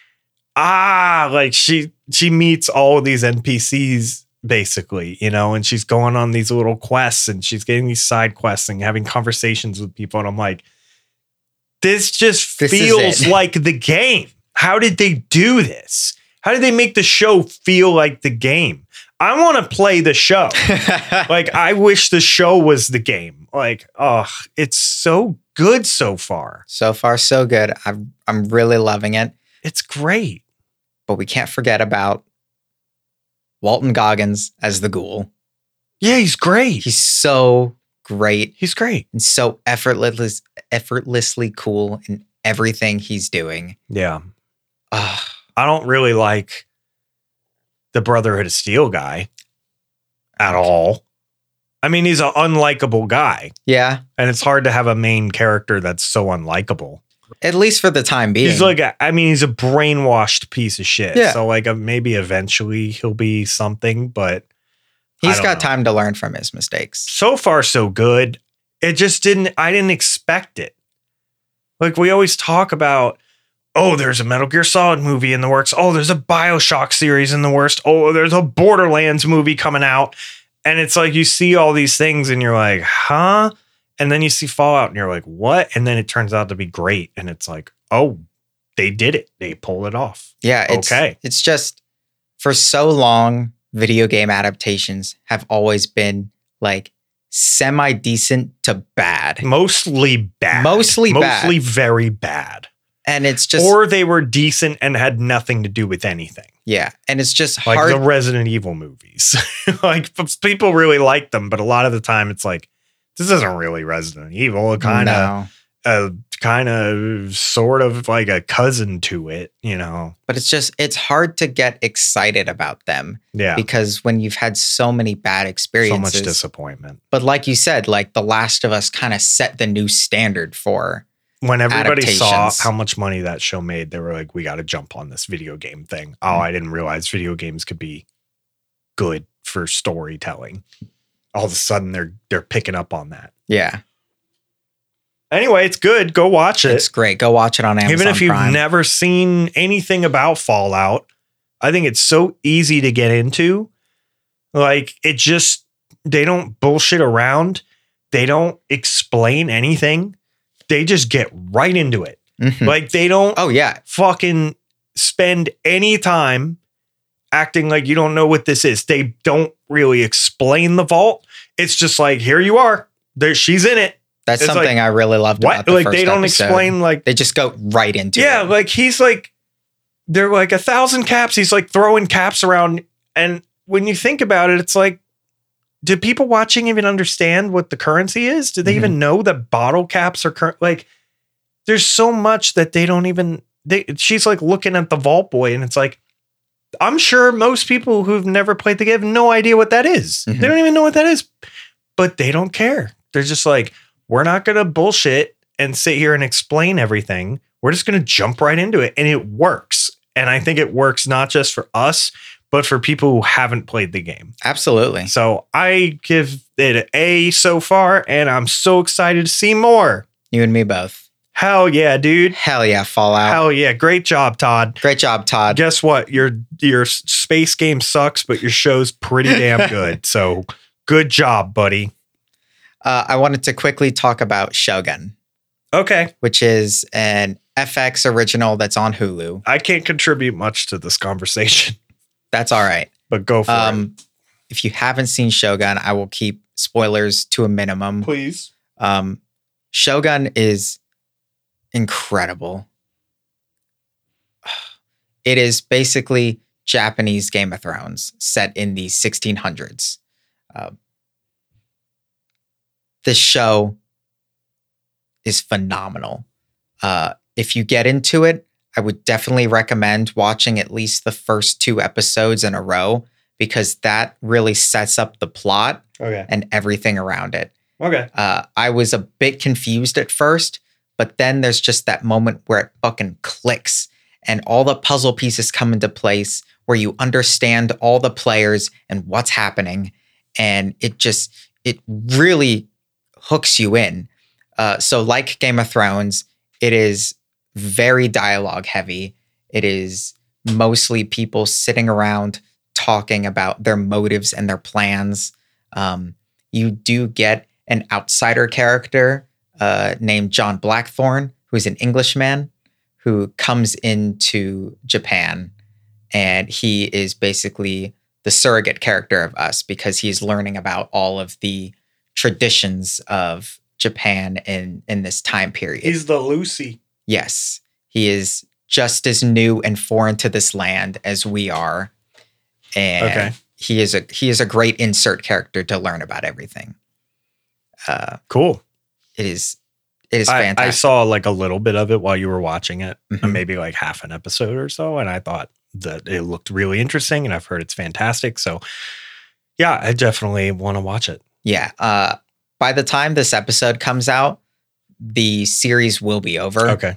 like she meets all of these NPCs basically, you know, and she's going on these little quests and she's getting these side quests and having conversations with people. And I'm like, this feels like the game. How did they do this? How did they make the show feel like the game? I want to play the show. Like, I wish the show was the game. Like, oh, it's so good so far. So far, so good. I'm really loving it. It's great. But we can't forget about Walton Goggins as the ghoul. Yeah, he's great. He's so great. He's great. And so effortlessly cool in everything he's doing. Yeah. I don't really like the Brotherhood of Steel guy at all. I mean, he's an unlikable guy. Yeah. And it's hard to have a main character that's so unlikable. At least for the time being. He's like, he's a brainwashed piece of shit. Yeah. So like maybe eventually he'll be something, but he's got time to learn from his mistakes. So far, so good. It just I didn't expect it. Like we always talk about, oh, there's a Metal Gear Solid movie in the works. Oh, there's a BioShock series in the works. Oh, there's a Borderlands movie coming out. And it's like you see all these things and you're like, huh? And then you see Fallout and you're like, what? And then it turns out to be great. And it's like, oh, they did it. They pulled it off. Yeah. It's just for so long, video game adaptations have always been like semi-decent to bad. Mostly bad. Mostly very bad. And it's just, or they were decent and had nothing to do with anything. Yeah. And it's just like hard. The Resident Evil movies. Like people really like them, but a lot of the time it's like, this isn't really Resident Evil. It kind of sort of like a cousin to it, you know. But it's hard to get excited about them. Yeah. Because when you've had so many bad experiences. So much disappointment. But like you said, like The Last of Us kind of set the new standard for when everybody saw how much money that show made, they were like, we got to jump on this video game thing. Oh, I didn't realize video games could be good for storytelling. All of a sudden they're picking up on that. Yeah. Anyway, it's good. Go watch it. It's great. Go watch it on Amazon Even if you've Prime. never seen anything about Fallout, I think it's so easy to get into. Like they don't bullshit around. They don't explain anything. They just get right into it. Mm-hmm. Like they don't fucking spend any time acting like you don't know what this is. They don't really explain the vault. It's just like, here you are. She's in it. That's it's something like, I really loved about the first they don't episode. explain like they just go right into it. Yeah, like he's like they're like 1,000 caps. He's like throwing caps around. And when you think about it, it's like, do people watching even understand what the currency is? Do they even know that bottle caps are like, there's so much that they don't even, she's like looking at the Vault Boy and it's like, I'm sure most people who've never played the game have no idea what that is. They don't even know what that is, but they don't care. They're just like, we're not going to bullshit and sit here and explain everything. We're just going to jump right into it. And it works. And I think it works not just for us, but for people who haven't played the game. Absolutely. So I give it an A so far, and I'm so excited to see more. You and me both. Hell yeah, dude. Hell yeah, Fallout. Hell yeah. Great job, Todd. Great job, Todd. Guess what? Your space game sucks, but your show's pretty damn good. So good job, buddy. I wanted to quickly talk about Shogun. Okay. Which is an FX original that's on Hulu. I can't contribute much to this conversation. That's all right. But go for it. If you haven't seen Shogun, I will keep spoilers to a minimum. Please. Shogun is incredible. It is basically Japanese Game of Thrones set in the 1600s. This show is phenomenal. If you get into it, I would definitely recommend watching at least the first 2 episodes in a row because that really sets up the plot and everything around it. Okay. I was a bit confused at first, but then there's just that moment where it fucking clicks and all the puzzle pieces come into place where you understand all the players and what's happening. And it it really hooks you in. So like Game of Thrones, it is very dialogue heavy. It is mostly people sitting around talking about their motives and their plans. You do get an outsider character named John Blackthorne, who's an Englishman who comes into Japan, and he is basically the surrogate character of us because he's learning about all of the traditions of Japan in this time period. He's the Lucy. Yes, he is just as new and foreign to this land as we are, and he is a great insert character to learn about everything. Cool. It is fantastic. I saw like a little bit of it while you were watching it, Mhm. maybe like half an episode or so, and I thought that it looked really interesting, and I've heard it's fantastic. So, yeah, I definitely want to watch it. Yeah. By the time this episode comes out, the series will be over. Okay.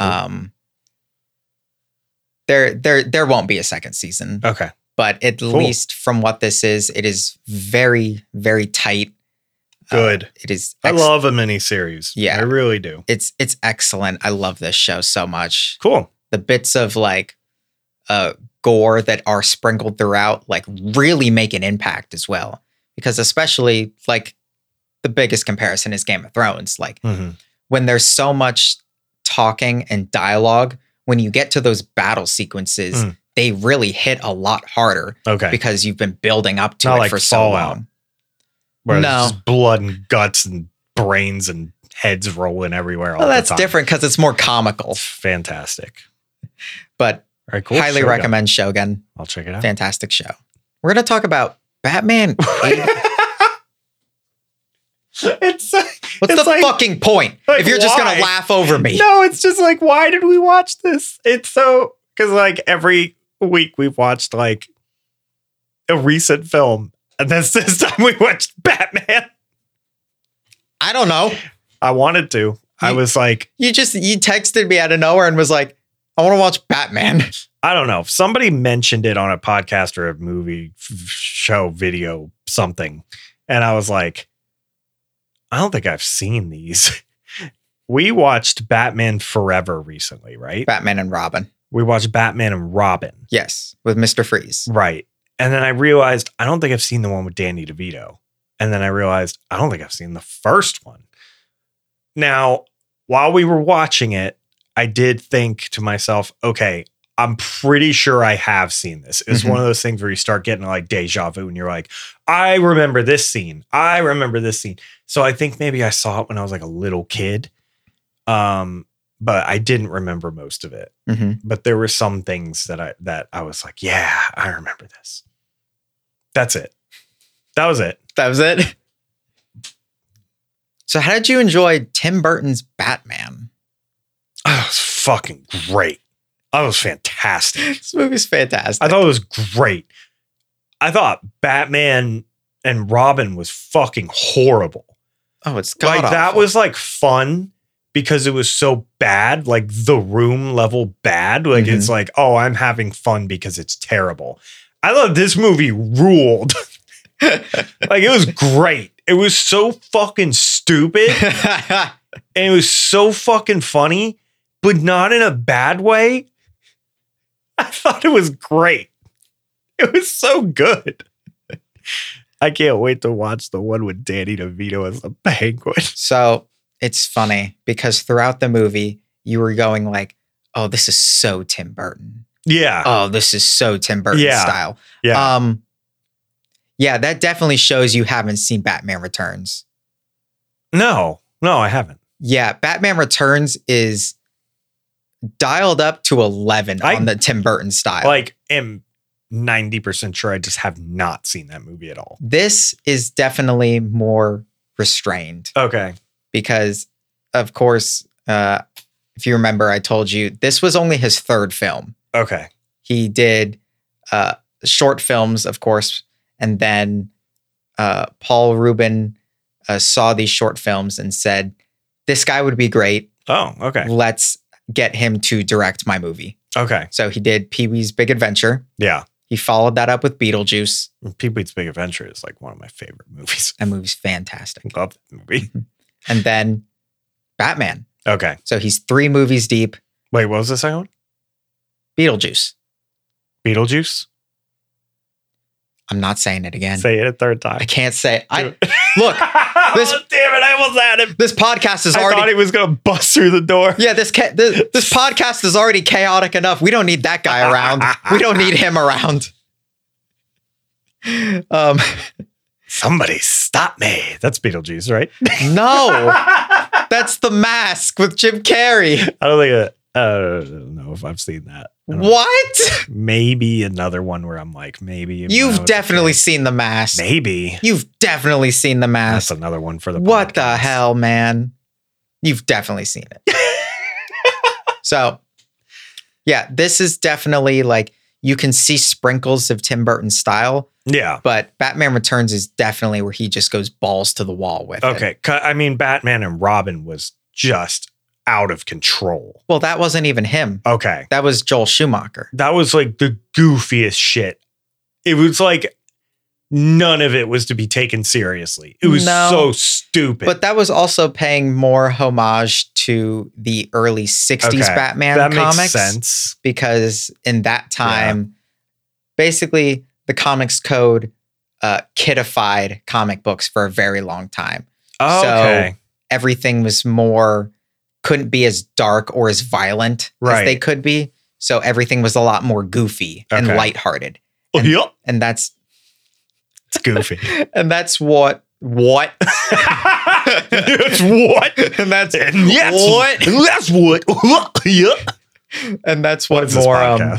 There won't be a second season, Okay. but at least from what this is, it is very, very tight. Good. It is. I love a miniseries. Yeah. I really do. It's excellent. I love this show so much. Cool. The bits of like gore that are sprinkled throughout like really make an impact as well. Because especially like the biggest comparison is Game of Thrones. Like when there's so much talking and dialogue, when you get to those battle sequences, they really hit a lot harder. Okay. Because you've been building up to Not it like for so Fallout. long. Where No. it's just blood and guts and brains and heads rolling everywhere all Well, the that's time. different because it's more comical. Fantastic. But All right, cool. highly Shogun. recommend Shogun. I'll check it out. Fantastic show. We're going to talk about Batman. It's What's the like- fucking point? like, If you're just going why? to laugh over me. No, it's just like, why did we watch this? It's so, because like every week we've watched like a recent film, and then this time we watched Batman. I don't know. I wanted to. I was like, You texted me out of nowhere and was like, I want to watch Batman. I don't know. Somebody mentioned it on a podcast or a movie show, video, something. And I was like, I don't think I've seen these. We watched Batman Forever recently, right? Batman and Robin. We watched Batman and Robin. Yes, with Mr. Freeze. Right. And then I realized I don't think I've seen the one with Danny DeVito. And then I realized I don't think I've seen the first one. Now, while we were watching it, I did think to myself, okay, I'm pretty sure I have seen this. It's one of those things where you start getting like deja vu and you're like, I remember this scene. I remember this scene. So I think maybe I saw it when I was like a little kid. But I didn't remember most of it. But there were some things that I was like, yeah, I remember this. That's it. That was it. That was it. So how did you enjoy Tim Burton's Batman? Oh, it was fucking great. That was fantastic. This movie's fantastic. I thought it was great. I thought Batman and Robin was fucking horrible. Oh, it's Like god that awful. was like fun because it was so bad, like The Room level bad. Like it's like, oh, I'm having fun because it's terrible. I thought this movie ruled. Like it was great. It was so fucking stupid and it was so fucking funny, but not in a bad way. I thought it was great. It was so good. I can't wait to watch the one with Danny DeVito as a penguin. So it's funny because throughout the movie, you were going like, oh, this is so Tim Burton. Yeah. Oh, this is so Tim Burton style. Yeah. Yeah, that definitely shows you haven't seen Batman Returns. No, I haven't. Yeah, Batman Returns is dialed up to 11 on the Tim Burton style. Like, am 90% sure I just have not seen that movie at all. This is definitely more restrained Okay. because, of course, if you remember, I told you this was only his third film. Okay. He did short films, of course, and then Paul Rubin saw these short films and said, this guy would be great. Oh, okay. Let's get him to direct my movie. Okay. So he did Pee-wee's Big Adventure. Yeah. He followed that up with Beetlejuice. Pee Wee's Big Adventure is like one of my favorite movies. That movie's fantastic. Love that movie. And then Batman. Okay. So he's 3 movies deep. Wait, what was the second one? Beetlejuice. Beetlejuice? I'm not saying it again. Say it a third time. I can't say. Look. This, oh, damn it! I almost had him. This podcast is I already. thought he was gonna bust through the door. Yeah, this podcast is already chaotic enough. We don't need that guy around. We don't need him around. Somebody stop me. That's Beetlejuice, right? No, that's The Mask with Jim Carrey. I don't know if I've seen that. What? Maybe another one where I'm like, maybe. You've definitely seen The Mask. Maybe. You've definitely seen The Mask. That's another one for the What podcast. the hell, man? You've definitely seen it. So, yeah, this is definitely like, you can see sprinkles of Tim Burton's style. Yeah. But Batman Returns is definitely where he just goes balls to the wall with it. Okay. I mean, Batman and Robin was just out of control. Well, that wasn't even him. Okay. That was Joel Schumacher. That was like the goofiest shit. It was like none of it was to be taken seriously. It was so stupid. But that was also paying more homage to the early 60s Batman comics. Makes sense. Because in that time, basically the comics code kidified comic books for a very long time. Oh, so everything was couldn't be as dark or as violent as they could be. So everything was a lot more goofy and lighthearted. And, and that's it's goofy. And that's what that's what and that's what that's what and that's what more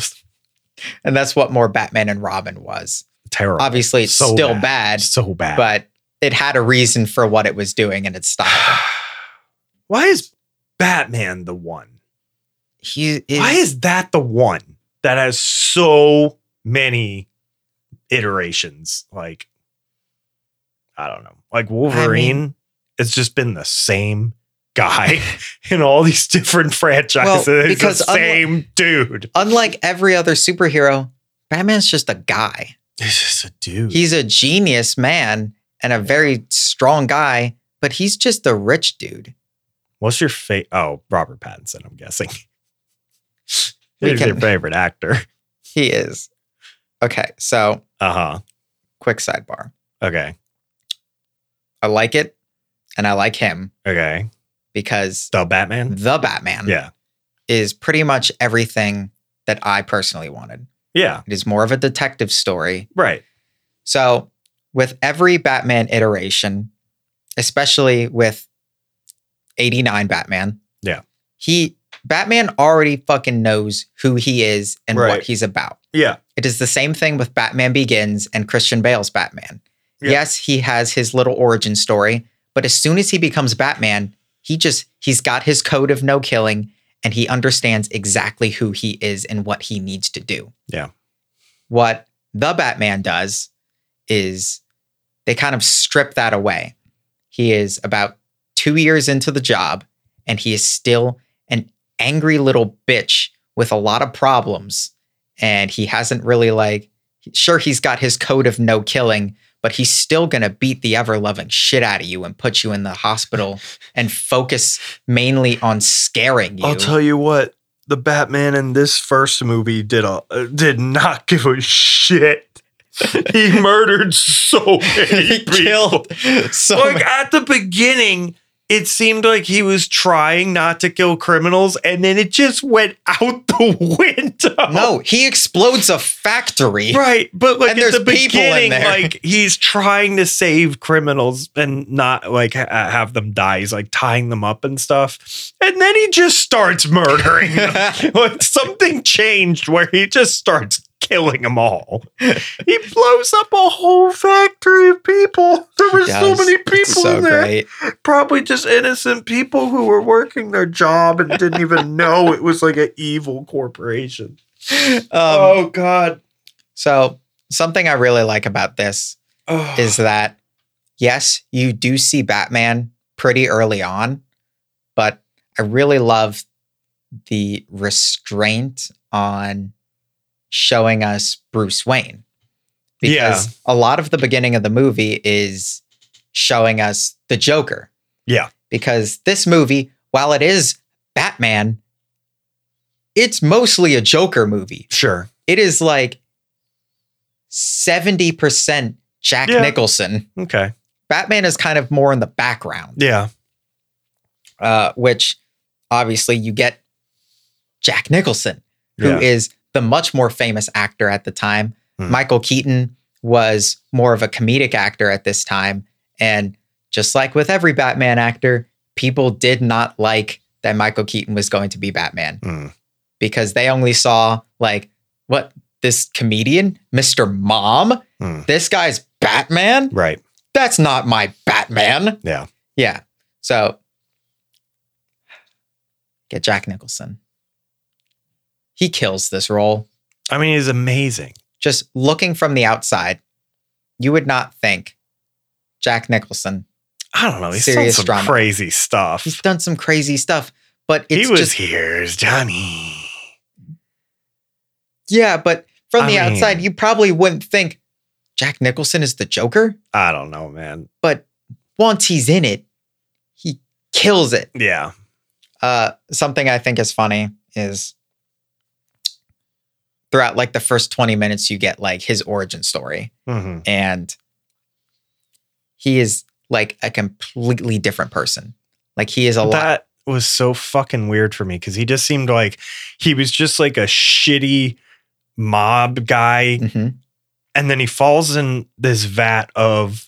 and that's what more Batman and Robin was. Terrible. Obviously it's so still bad. So bad. But it had a reason for what it was doing and its style. Why is Batman the one? Why is that the one that has so many iterations? Like, I don't know. Like Wolverine, it's just been the same guy in all these different franchises. Well, because the same dude. Unlike every other superhero, Batman's just a guy. He's just a dude. He's a genius man and a very strong guy, but he's just a rich dude. What's your favorite? Oh, Robert Pattinson, I'm guessing. He's your favorite actor. He is. Okay, so quick sidebar. Okay. I like it, and I like him. Okay. Because The Batman is pretty much everything that I personally wanted. Yeah. It is more of a detective story. Right. So with every Batman iteration, especially with 89 Batman. Yeah. Batman already fucking knows who he is and what he's about. Yeah. It is the same thing with Batman Begins and Christian Bale's Batman. Yeah. Yes, he has his little origin story, but as soon as he becomes Batman, he's got his code of no killing and he understands exactly who he is and what he needs to do. Yeah. What the Batman does is they kind of strip that away. He is about 2 years into the job and he is still an angry little bitch with a lot of problems. And he hasn't really sure, he's got his code of no killing, but he's still going to beat the ever loving shit out of you and put you in the hospital and focus mainly on scaring you. I'll tell you what, the Batman in this first movie did not give a shit. He murdered so many people. Killed so many. At the beginning, it seemed like he was trying not to kill criminals, and then it just went out the window. No, he explodes a factory. Right, but at the beginning, there. He's trying to save criminals and not have them die. He's tying them up and stuff. And then he just starts murdering them. Something changed where he just starts killing them all. He blows up a whole factory of people. There were so many people in there. Great. Probably just innocent people who were working their job and didn't even know it was an evil corporation. Oh, God. So something I really like about this is that, yes, you do see Batman pretty early on, but I really love the restraint on showing us Bruce Wayne. Because a lot of the beginning of the movie is showing us the Joker. Yeah. Because this movie, while it is Batman, it's mostly a Joker movie. Sure. It is like 70% Jack Nicholson. Okay. Batman is kind of more in the background. Yeah. Which obviously you get Jack Nicholson, who is the much more famous actor at the time. Michael Keaton was more of a comedic actor at this time. And just like with every Batman actor, people did not like that Michael Keaton was going to be Batman because they only saw like, what, this comedian, Mr. Mom? This guy's Batman? Right. That's not my Batman. Yeah. Yeah. So get Jack Nicholson. He kills this role. I mean, he's amazing. Just looking from the outside, you would not think Jack Nicholson. I don't know. He's serious done some drama. crazy stuff. He's done some crazy stuff, but it's he was just, Here's Johnny. Yeah, but from the I mean, outside, you probably wouldn't think Jack Nicholson is the Joker. I don't know, man. But once he's in it, he kills it. Yeah. Something I think is funny is throughout like the first 20 minutes, you get like his origin story. And he is like a completely different person. Like he is a lot. That was so fucking weird for me because he just seemed like he was just like a shitty mob guy. And then he falls in this vat of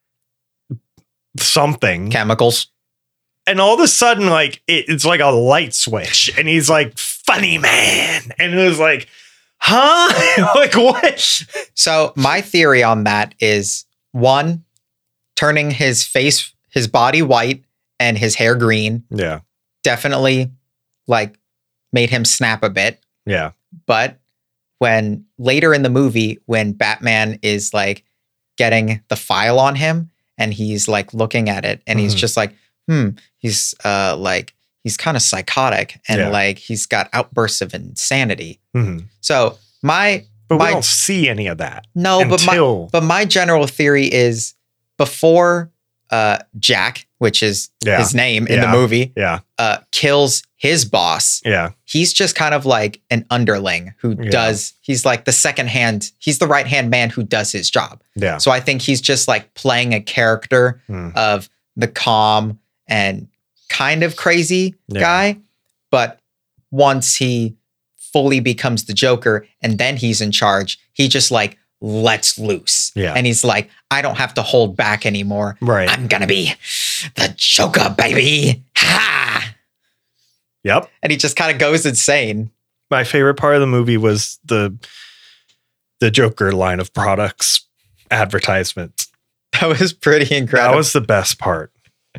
something. Chemicals. And all of a sudden, like, it's like a light switch. And he's like, funny man. And it was like, huh? Like, what? So my theory on that is, one, turning his face, his body white and his hair green. Yeah. Definitely, like, made him snap a bit. Yeah. But when later in the movie, when Batman is like getting the file on him and he's like looking at it and he's just like, he's like, he's kind of psychotic and like he's got outbursts of insanity. So but we don't see any of that. No, but my general theory is before Jack, which is his name in the movie, kills his boss. Yeah. He's just kind of like an underling who does, he's like the second hand, he's the right hand man who does his job. Yeah. So I think he's just like playing a character of the calm and kind of crazy guy. But once he fully becomes the Joker and then he's in charge, he just like lets loose. Yeah. And he's like, I don't have to hold back anymore. Right. I'm going to be the Joker, baby. Ha! Yep. And he just kind of goes insane. My favorite part of the movie was the Joker line of products advertisement. That was pretty incredible. That was the best part.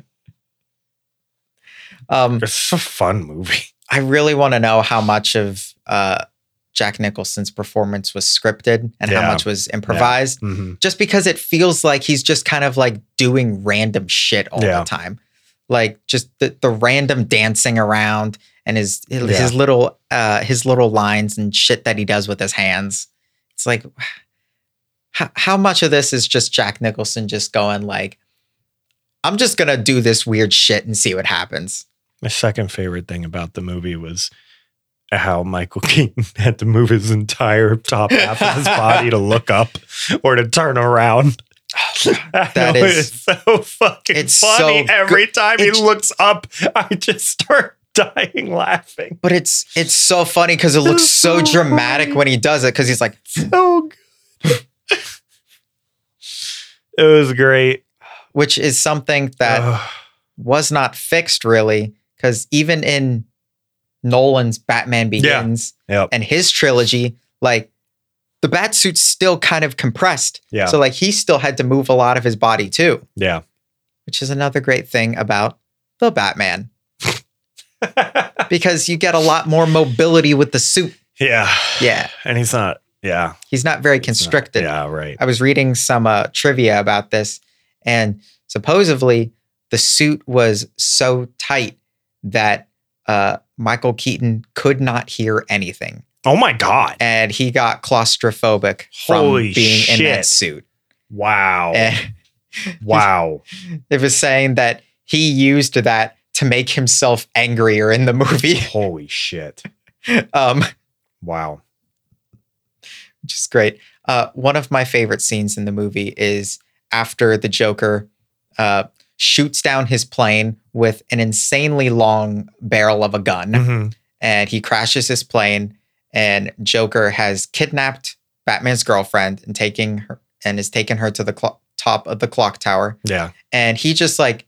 It's a fun movie. I really want to know how much of Jack Nicholson's performance was scripted and how much was improvised. Just because it feels like he's just kind of like doing random shit all the time. Like just the random dancing around and his little lines and shit that he does with his hands. It's like, how much of this is just Jack Nicholson just going like, I'm just going to do this weird shit and see what happens. My second favorite thing about the movie was how Michael Keaton had to move his entire top half of his body to look up or to turn around. That is so fucking funny. Every time he looks up, I just start dying laughing. But it's so funny because it looks so dramatic when he does it because he's like, so good. It was great. Which is something that was not fixed really, because even in Nolan's Batman Begins and his trilogy, like the bat suit's still kind of compressed. Yeah. So like he still had to move a lot of his body too. Yeah. Which is another great thing about the Batman. Because you get a lot more mobility with the suit. Yeah. Yeah. And he's not very constricted. Right. I was reading some trivia about this, and supposedly the suit was so tight that Michael Keaton could not hear anything. Oh my God. and he got claustrophobic from Holy being in shit. that suit. Wow. And Wow. it was saying that he used that to make himself angrier in the movie, Holy shit. um, Wow. which is great. One of my favorite scenes in the movie is after the Joker shoots down his plane with an insanely long barrel of a gun, Mhm. and he crashes his plane, and Joker has kidnapped Batman's girlfriend and is taking her to the top of the clock tower, Yeah. and he just like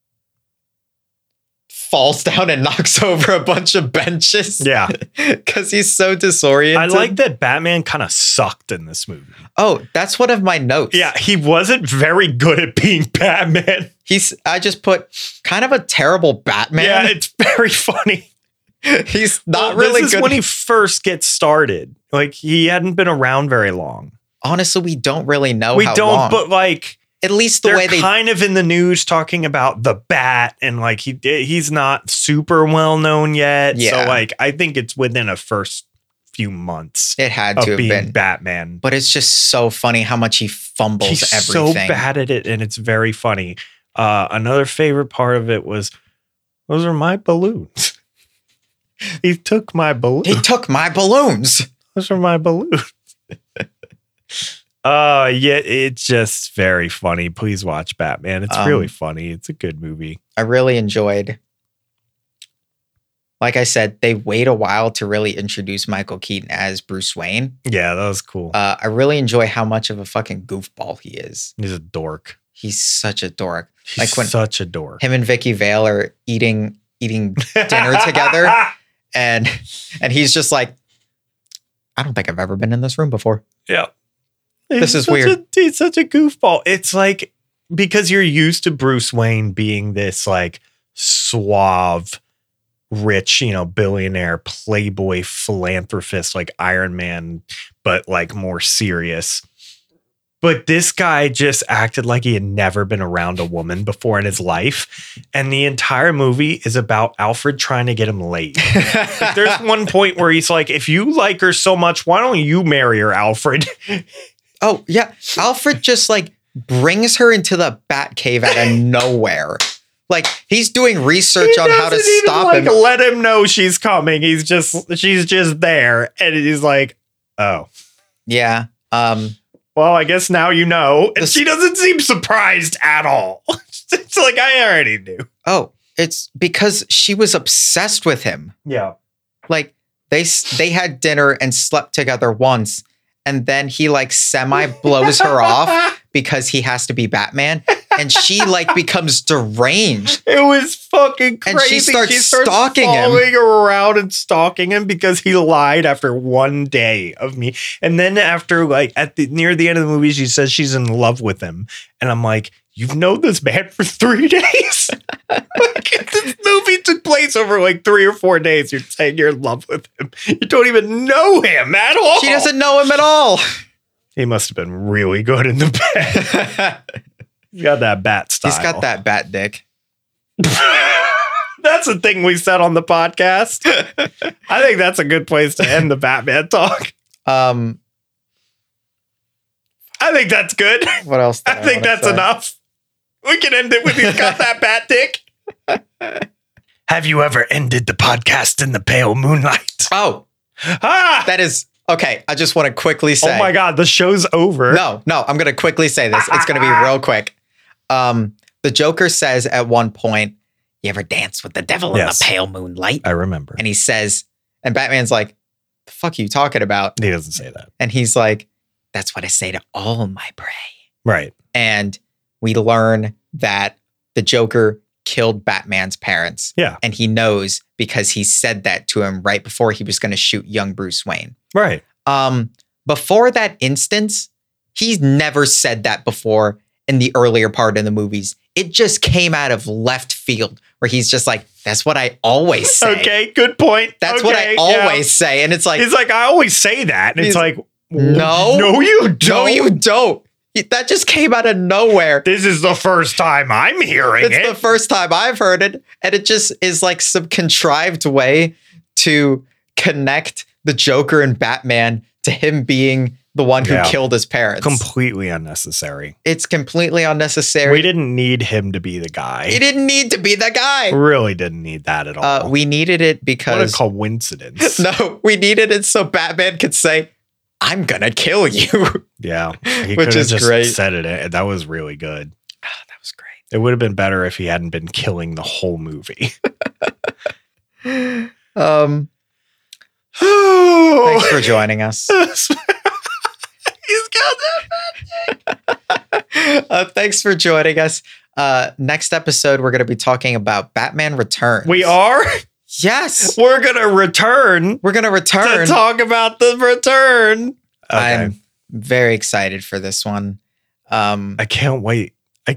falls down and knocks over a bunch of benches. Yeah. Because he's so disoriented. I like that Batman kind of sucked in this movie. Oh, that's one of my notes. Yeah, he wasn't very good at being Batman. I just put kind of a terrible Batman. Yeah, it's very funny. He's not Well, really this is good. when he first gets started. Like, he hadn't been around very long. Honestly, we don't really know We how don't, long. but like, at least the they're way they kind of in the news talking about the Bat, and like he's not super well known yet. Yeah. So like, I think it's within a first few months it had of to have being been. Batman. But it's just so funny how much he fumbles He's everything. so bad at it, and it's very funny. Another favorite part of it was, those are my balloons. He took my balloons. He took my balloons. Those are my balloons. Yeah, it's just very funny. Please watch Batman. It's really funny. It's a good movie. I really enjoyed. Like I said, they wait a while to really introduce Michael Keaton as Bruce Wayne. Yeah, that was cool. I really enjoy how much of a fucking goofball he is. He's a dork. He's such a dork. He's Like when such a dork. him and Vicky Vale are eating dinner together, and he's just like, I don't think I've ever been in this room before. Yeah. This is weird. He's such a goofball. It's like, because you're used to Bruce Wayne being this like suave, rich, billionaire, playboy, philanthropist, like Iron Man, but like more serious. But this guy just acted like he had never been around a woman before in his life. And the entire movie is about Alfred trying to get him laid. Like, there's one point where he's like, if you like her so much, why don't you marry her, Alfred? Oh, yeah. Alfred just like brings her into the Batcave out of nowhere. Like he's doing research on how to stop him. Let him know she's coming. She's just there. And he's like, oh. Yeah. Well, I guess now you know. And This- she doesn't seem surprised at all. It's like, I already knew. Oh, it's because she was obsessed with him. Yeah. Like they had dinner and slept together once, and then he like semi blows her off because he has to be Batman, and she like becomes deranged. It was fucking crazy. And she starts stalking him. Following around and stalking him because he lied after one day of me. And then after like near the end of the movie, she says she's in love with him. And I'm like, you've known this man for 3 days? Like, this movie took place over like 3 or 4 days. You're saying you're in love with him. You don't even know him at all. She doesn't know him at all. He must have been really good in the bed. He's got that bat style. He's got that bat dick. That's a thing we said on the podcast. I think that's a good place to end the Batman talk. Um, I think that's good. what else? I think that's enough. We can end it with he's got that bat dick. Have you ever ended the podcast in the pale moonlight? Oh, Ah! that is okay. I just want to quickly say. Oh my God, the show's over. No, I'm going to quickly say this. It's going to be real quick. The Joker says at one point, "You ever dance with the devil Yes. in the pale moonlight?" I remember. And he says, and Batman's like, "The fuck are you talking about?" He doesn't say that. And he's like, "That's what I say to all my prey." Right. And we learn that the Joker killed Batman's parents. Yeah. And he knows because he said that to him right before he was going to shoot young Bruce Wayne. Right. Before that instance, he's never said that before in the earlier part of the movies. It just came out of left field where he's just like, that's what I always say. Okay, good point. That's what I always say. And it's like, He's like, I always say that. And it's He's- like, no, no, you don't. no, you don't. That just came out of nowhere. This is the first time I'm hearing It's the first time I've heard it. And it just is like some contrived way to connect the Joker and Batman to him being the one who killed his parents. Completely unnecessary. It's completely unnecessary. We didn't need him to be the guy. He didn't need to be that guy. Really didn't need that at all. We needed it because... What a coincidence. No, we needed it so Batman could say, I'm gonna kill you. Yeah. He Which is just great. said it. That was really good. Oh, that was great. It would have been better if he hadn't been killing the whole movie. Thanks for joining us. He's got that. Thanks for joining us. Next episode, we're going to be talking about Batman Returns. We are? Yes. We're going to return. We're going to return. To talk about the return. Okay. I'm very excited for this one. I can't wait.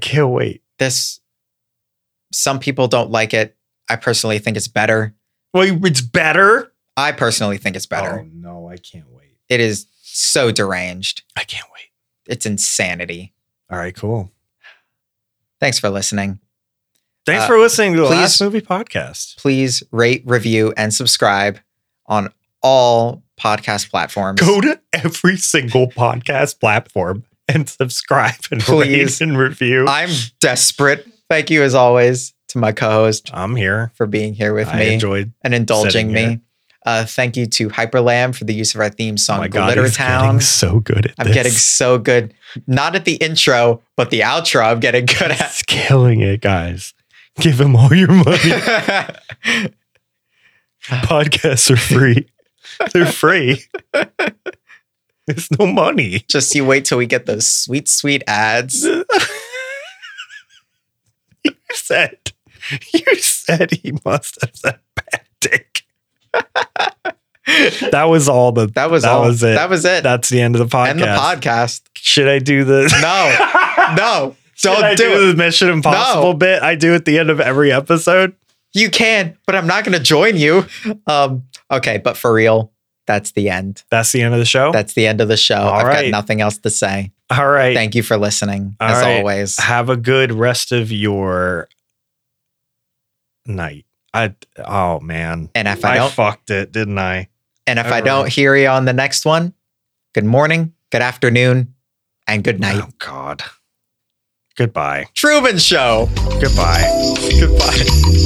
Some people don't like it. I personally think it's better. Wait, it's better? I personally think it's better. Oh, no, I can't wait. It is so deranged. I can't wait. It's insanity. All right, cool. Thanks for listening. Thanks for listening to the Last Movie Podcast. Please rate, review, and subscribe on all podcast platforms. Go to every single podcast platform and subscribe and rate and review. I'm desperate. Thank you, as always, to my co-host. I'm here. For being here with I me. enjoyed and indulging me. Here. Thank you to Hyperlamb for the use of our theme song, God, Glitter Town. So good at I'm getting so good. Not at the intro, but the outro I'm getting good at. He's killing it, guys. Give him all your money. Podcasts are free. They're free. There's no money. Just you wait till we get those sweet, sweet ads. You said he must have said bad dick. That was all. That was it. That was it. That's the end of the podcast. End the podcast. Should I do the No. Don't do the Mission Impossible bit I do at the end of every episode? You can, but I'm not going to join you. Okay, but for real, that's the end. That's the end of the show? That's the end of the show. I've got nothing else to say. All right. Thank you for listening, as always. Have a good rest of your night. Oh, man. And if I fucked it, didn't I? And if I don't hear you on the next one, good morning, good afternoon, and good night. Oh, God. Goodbye. Truman Show. Goodbye. Goodbye.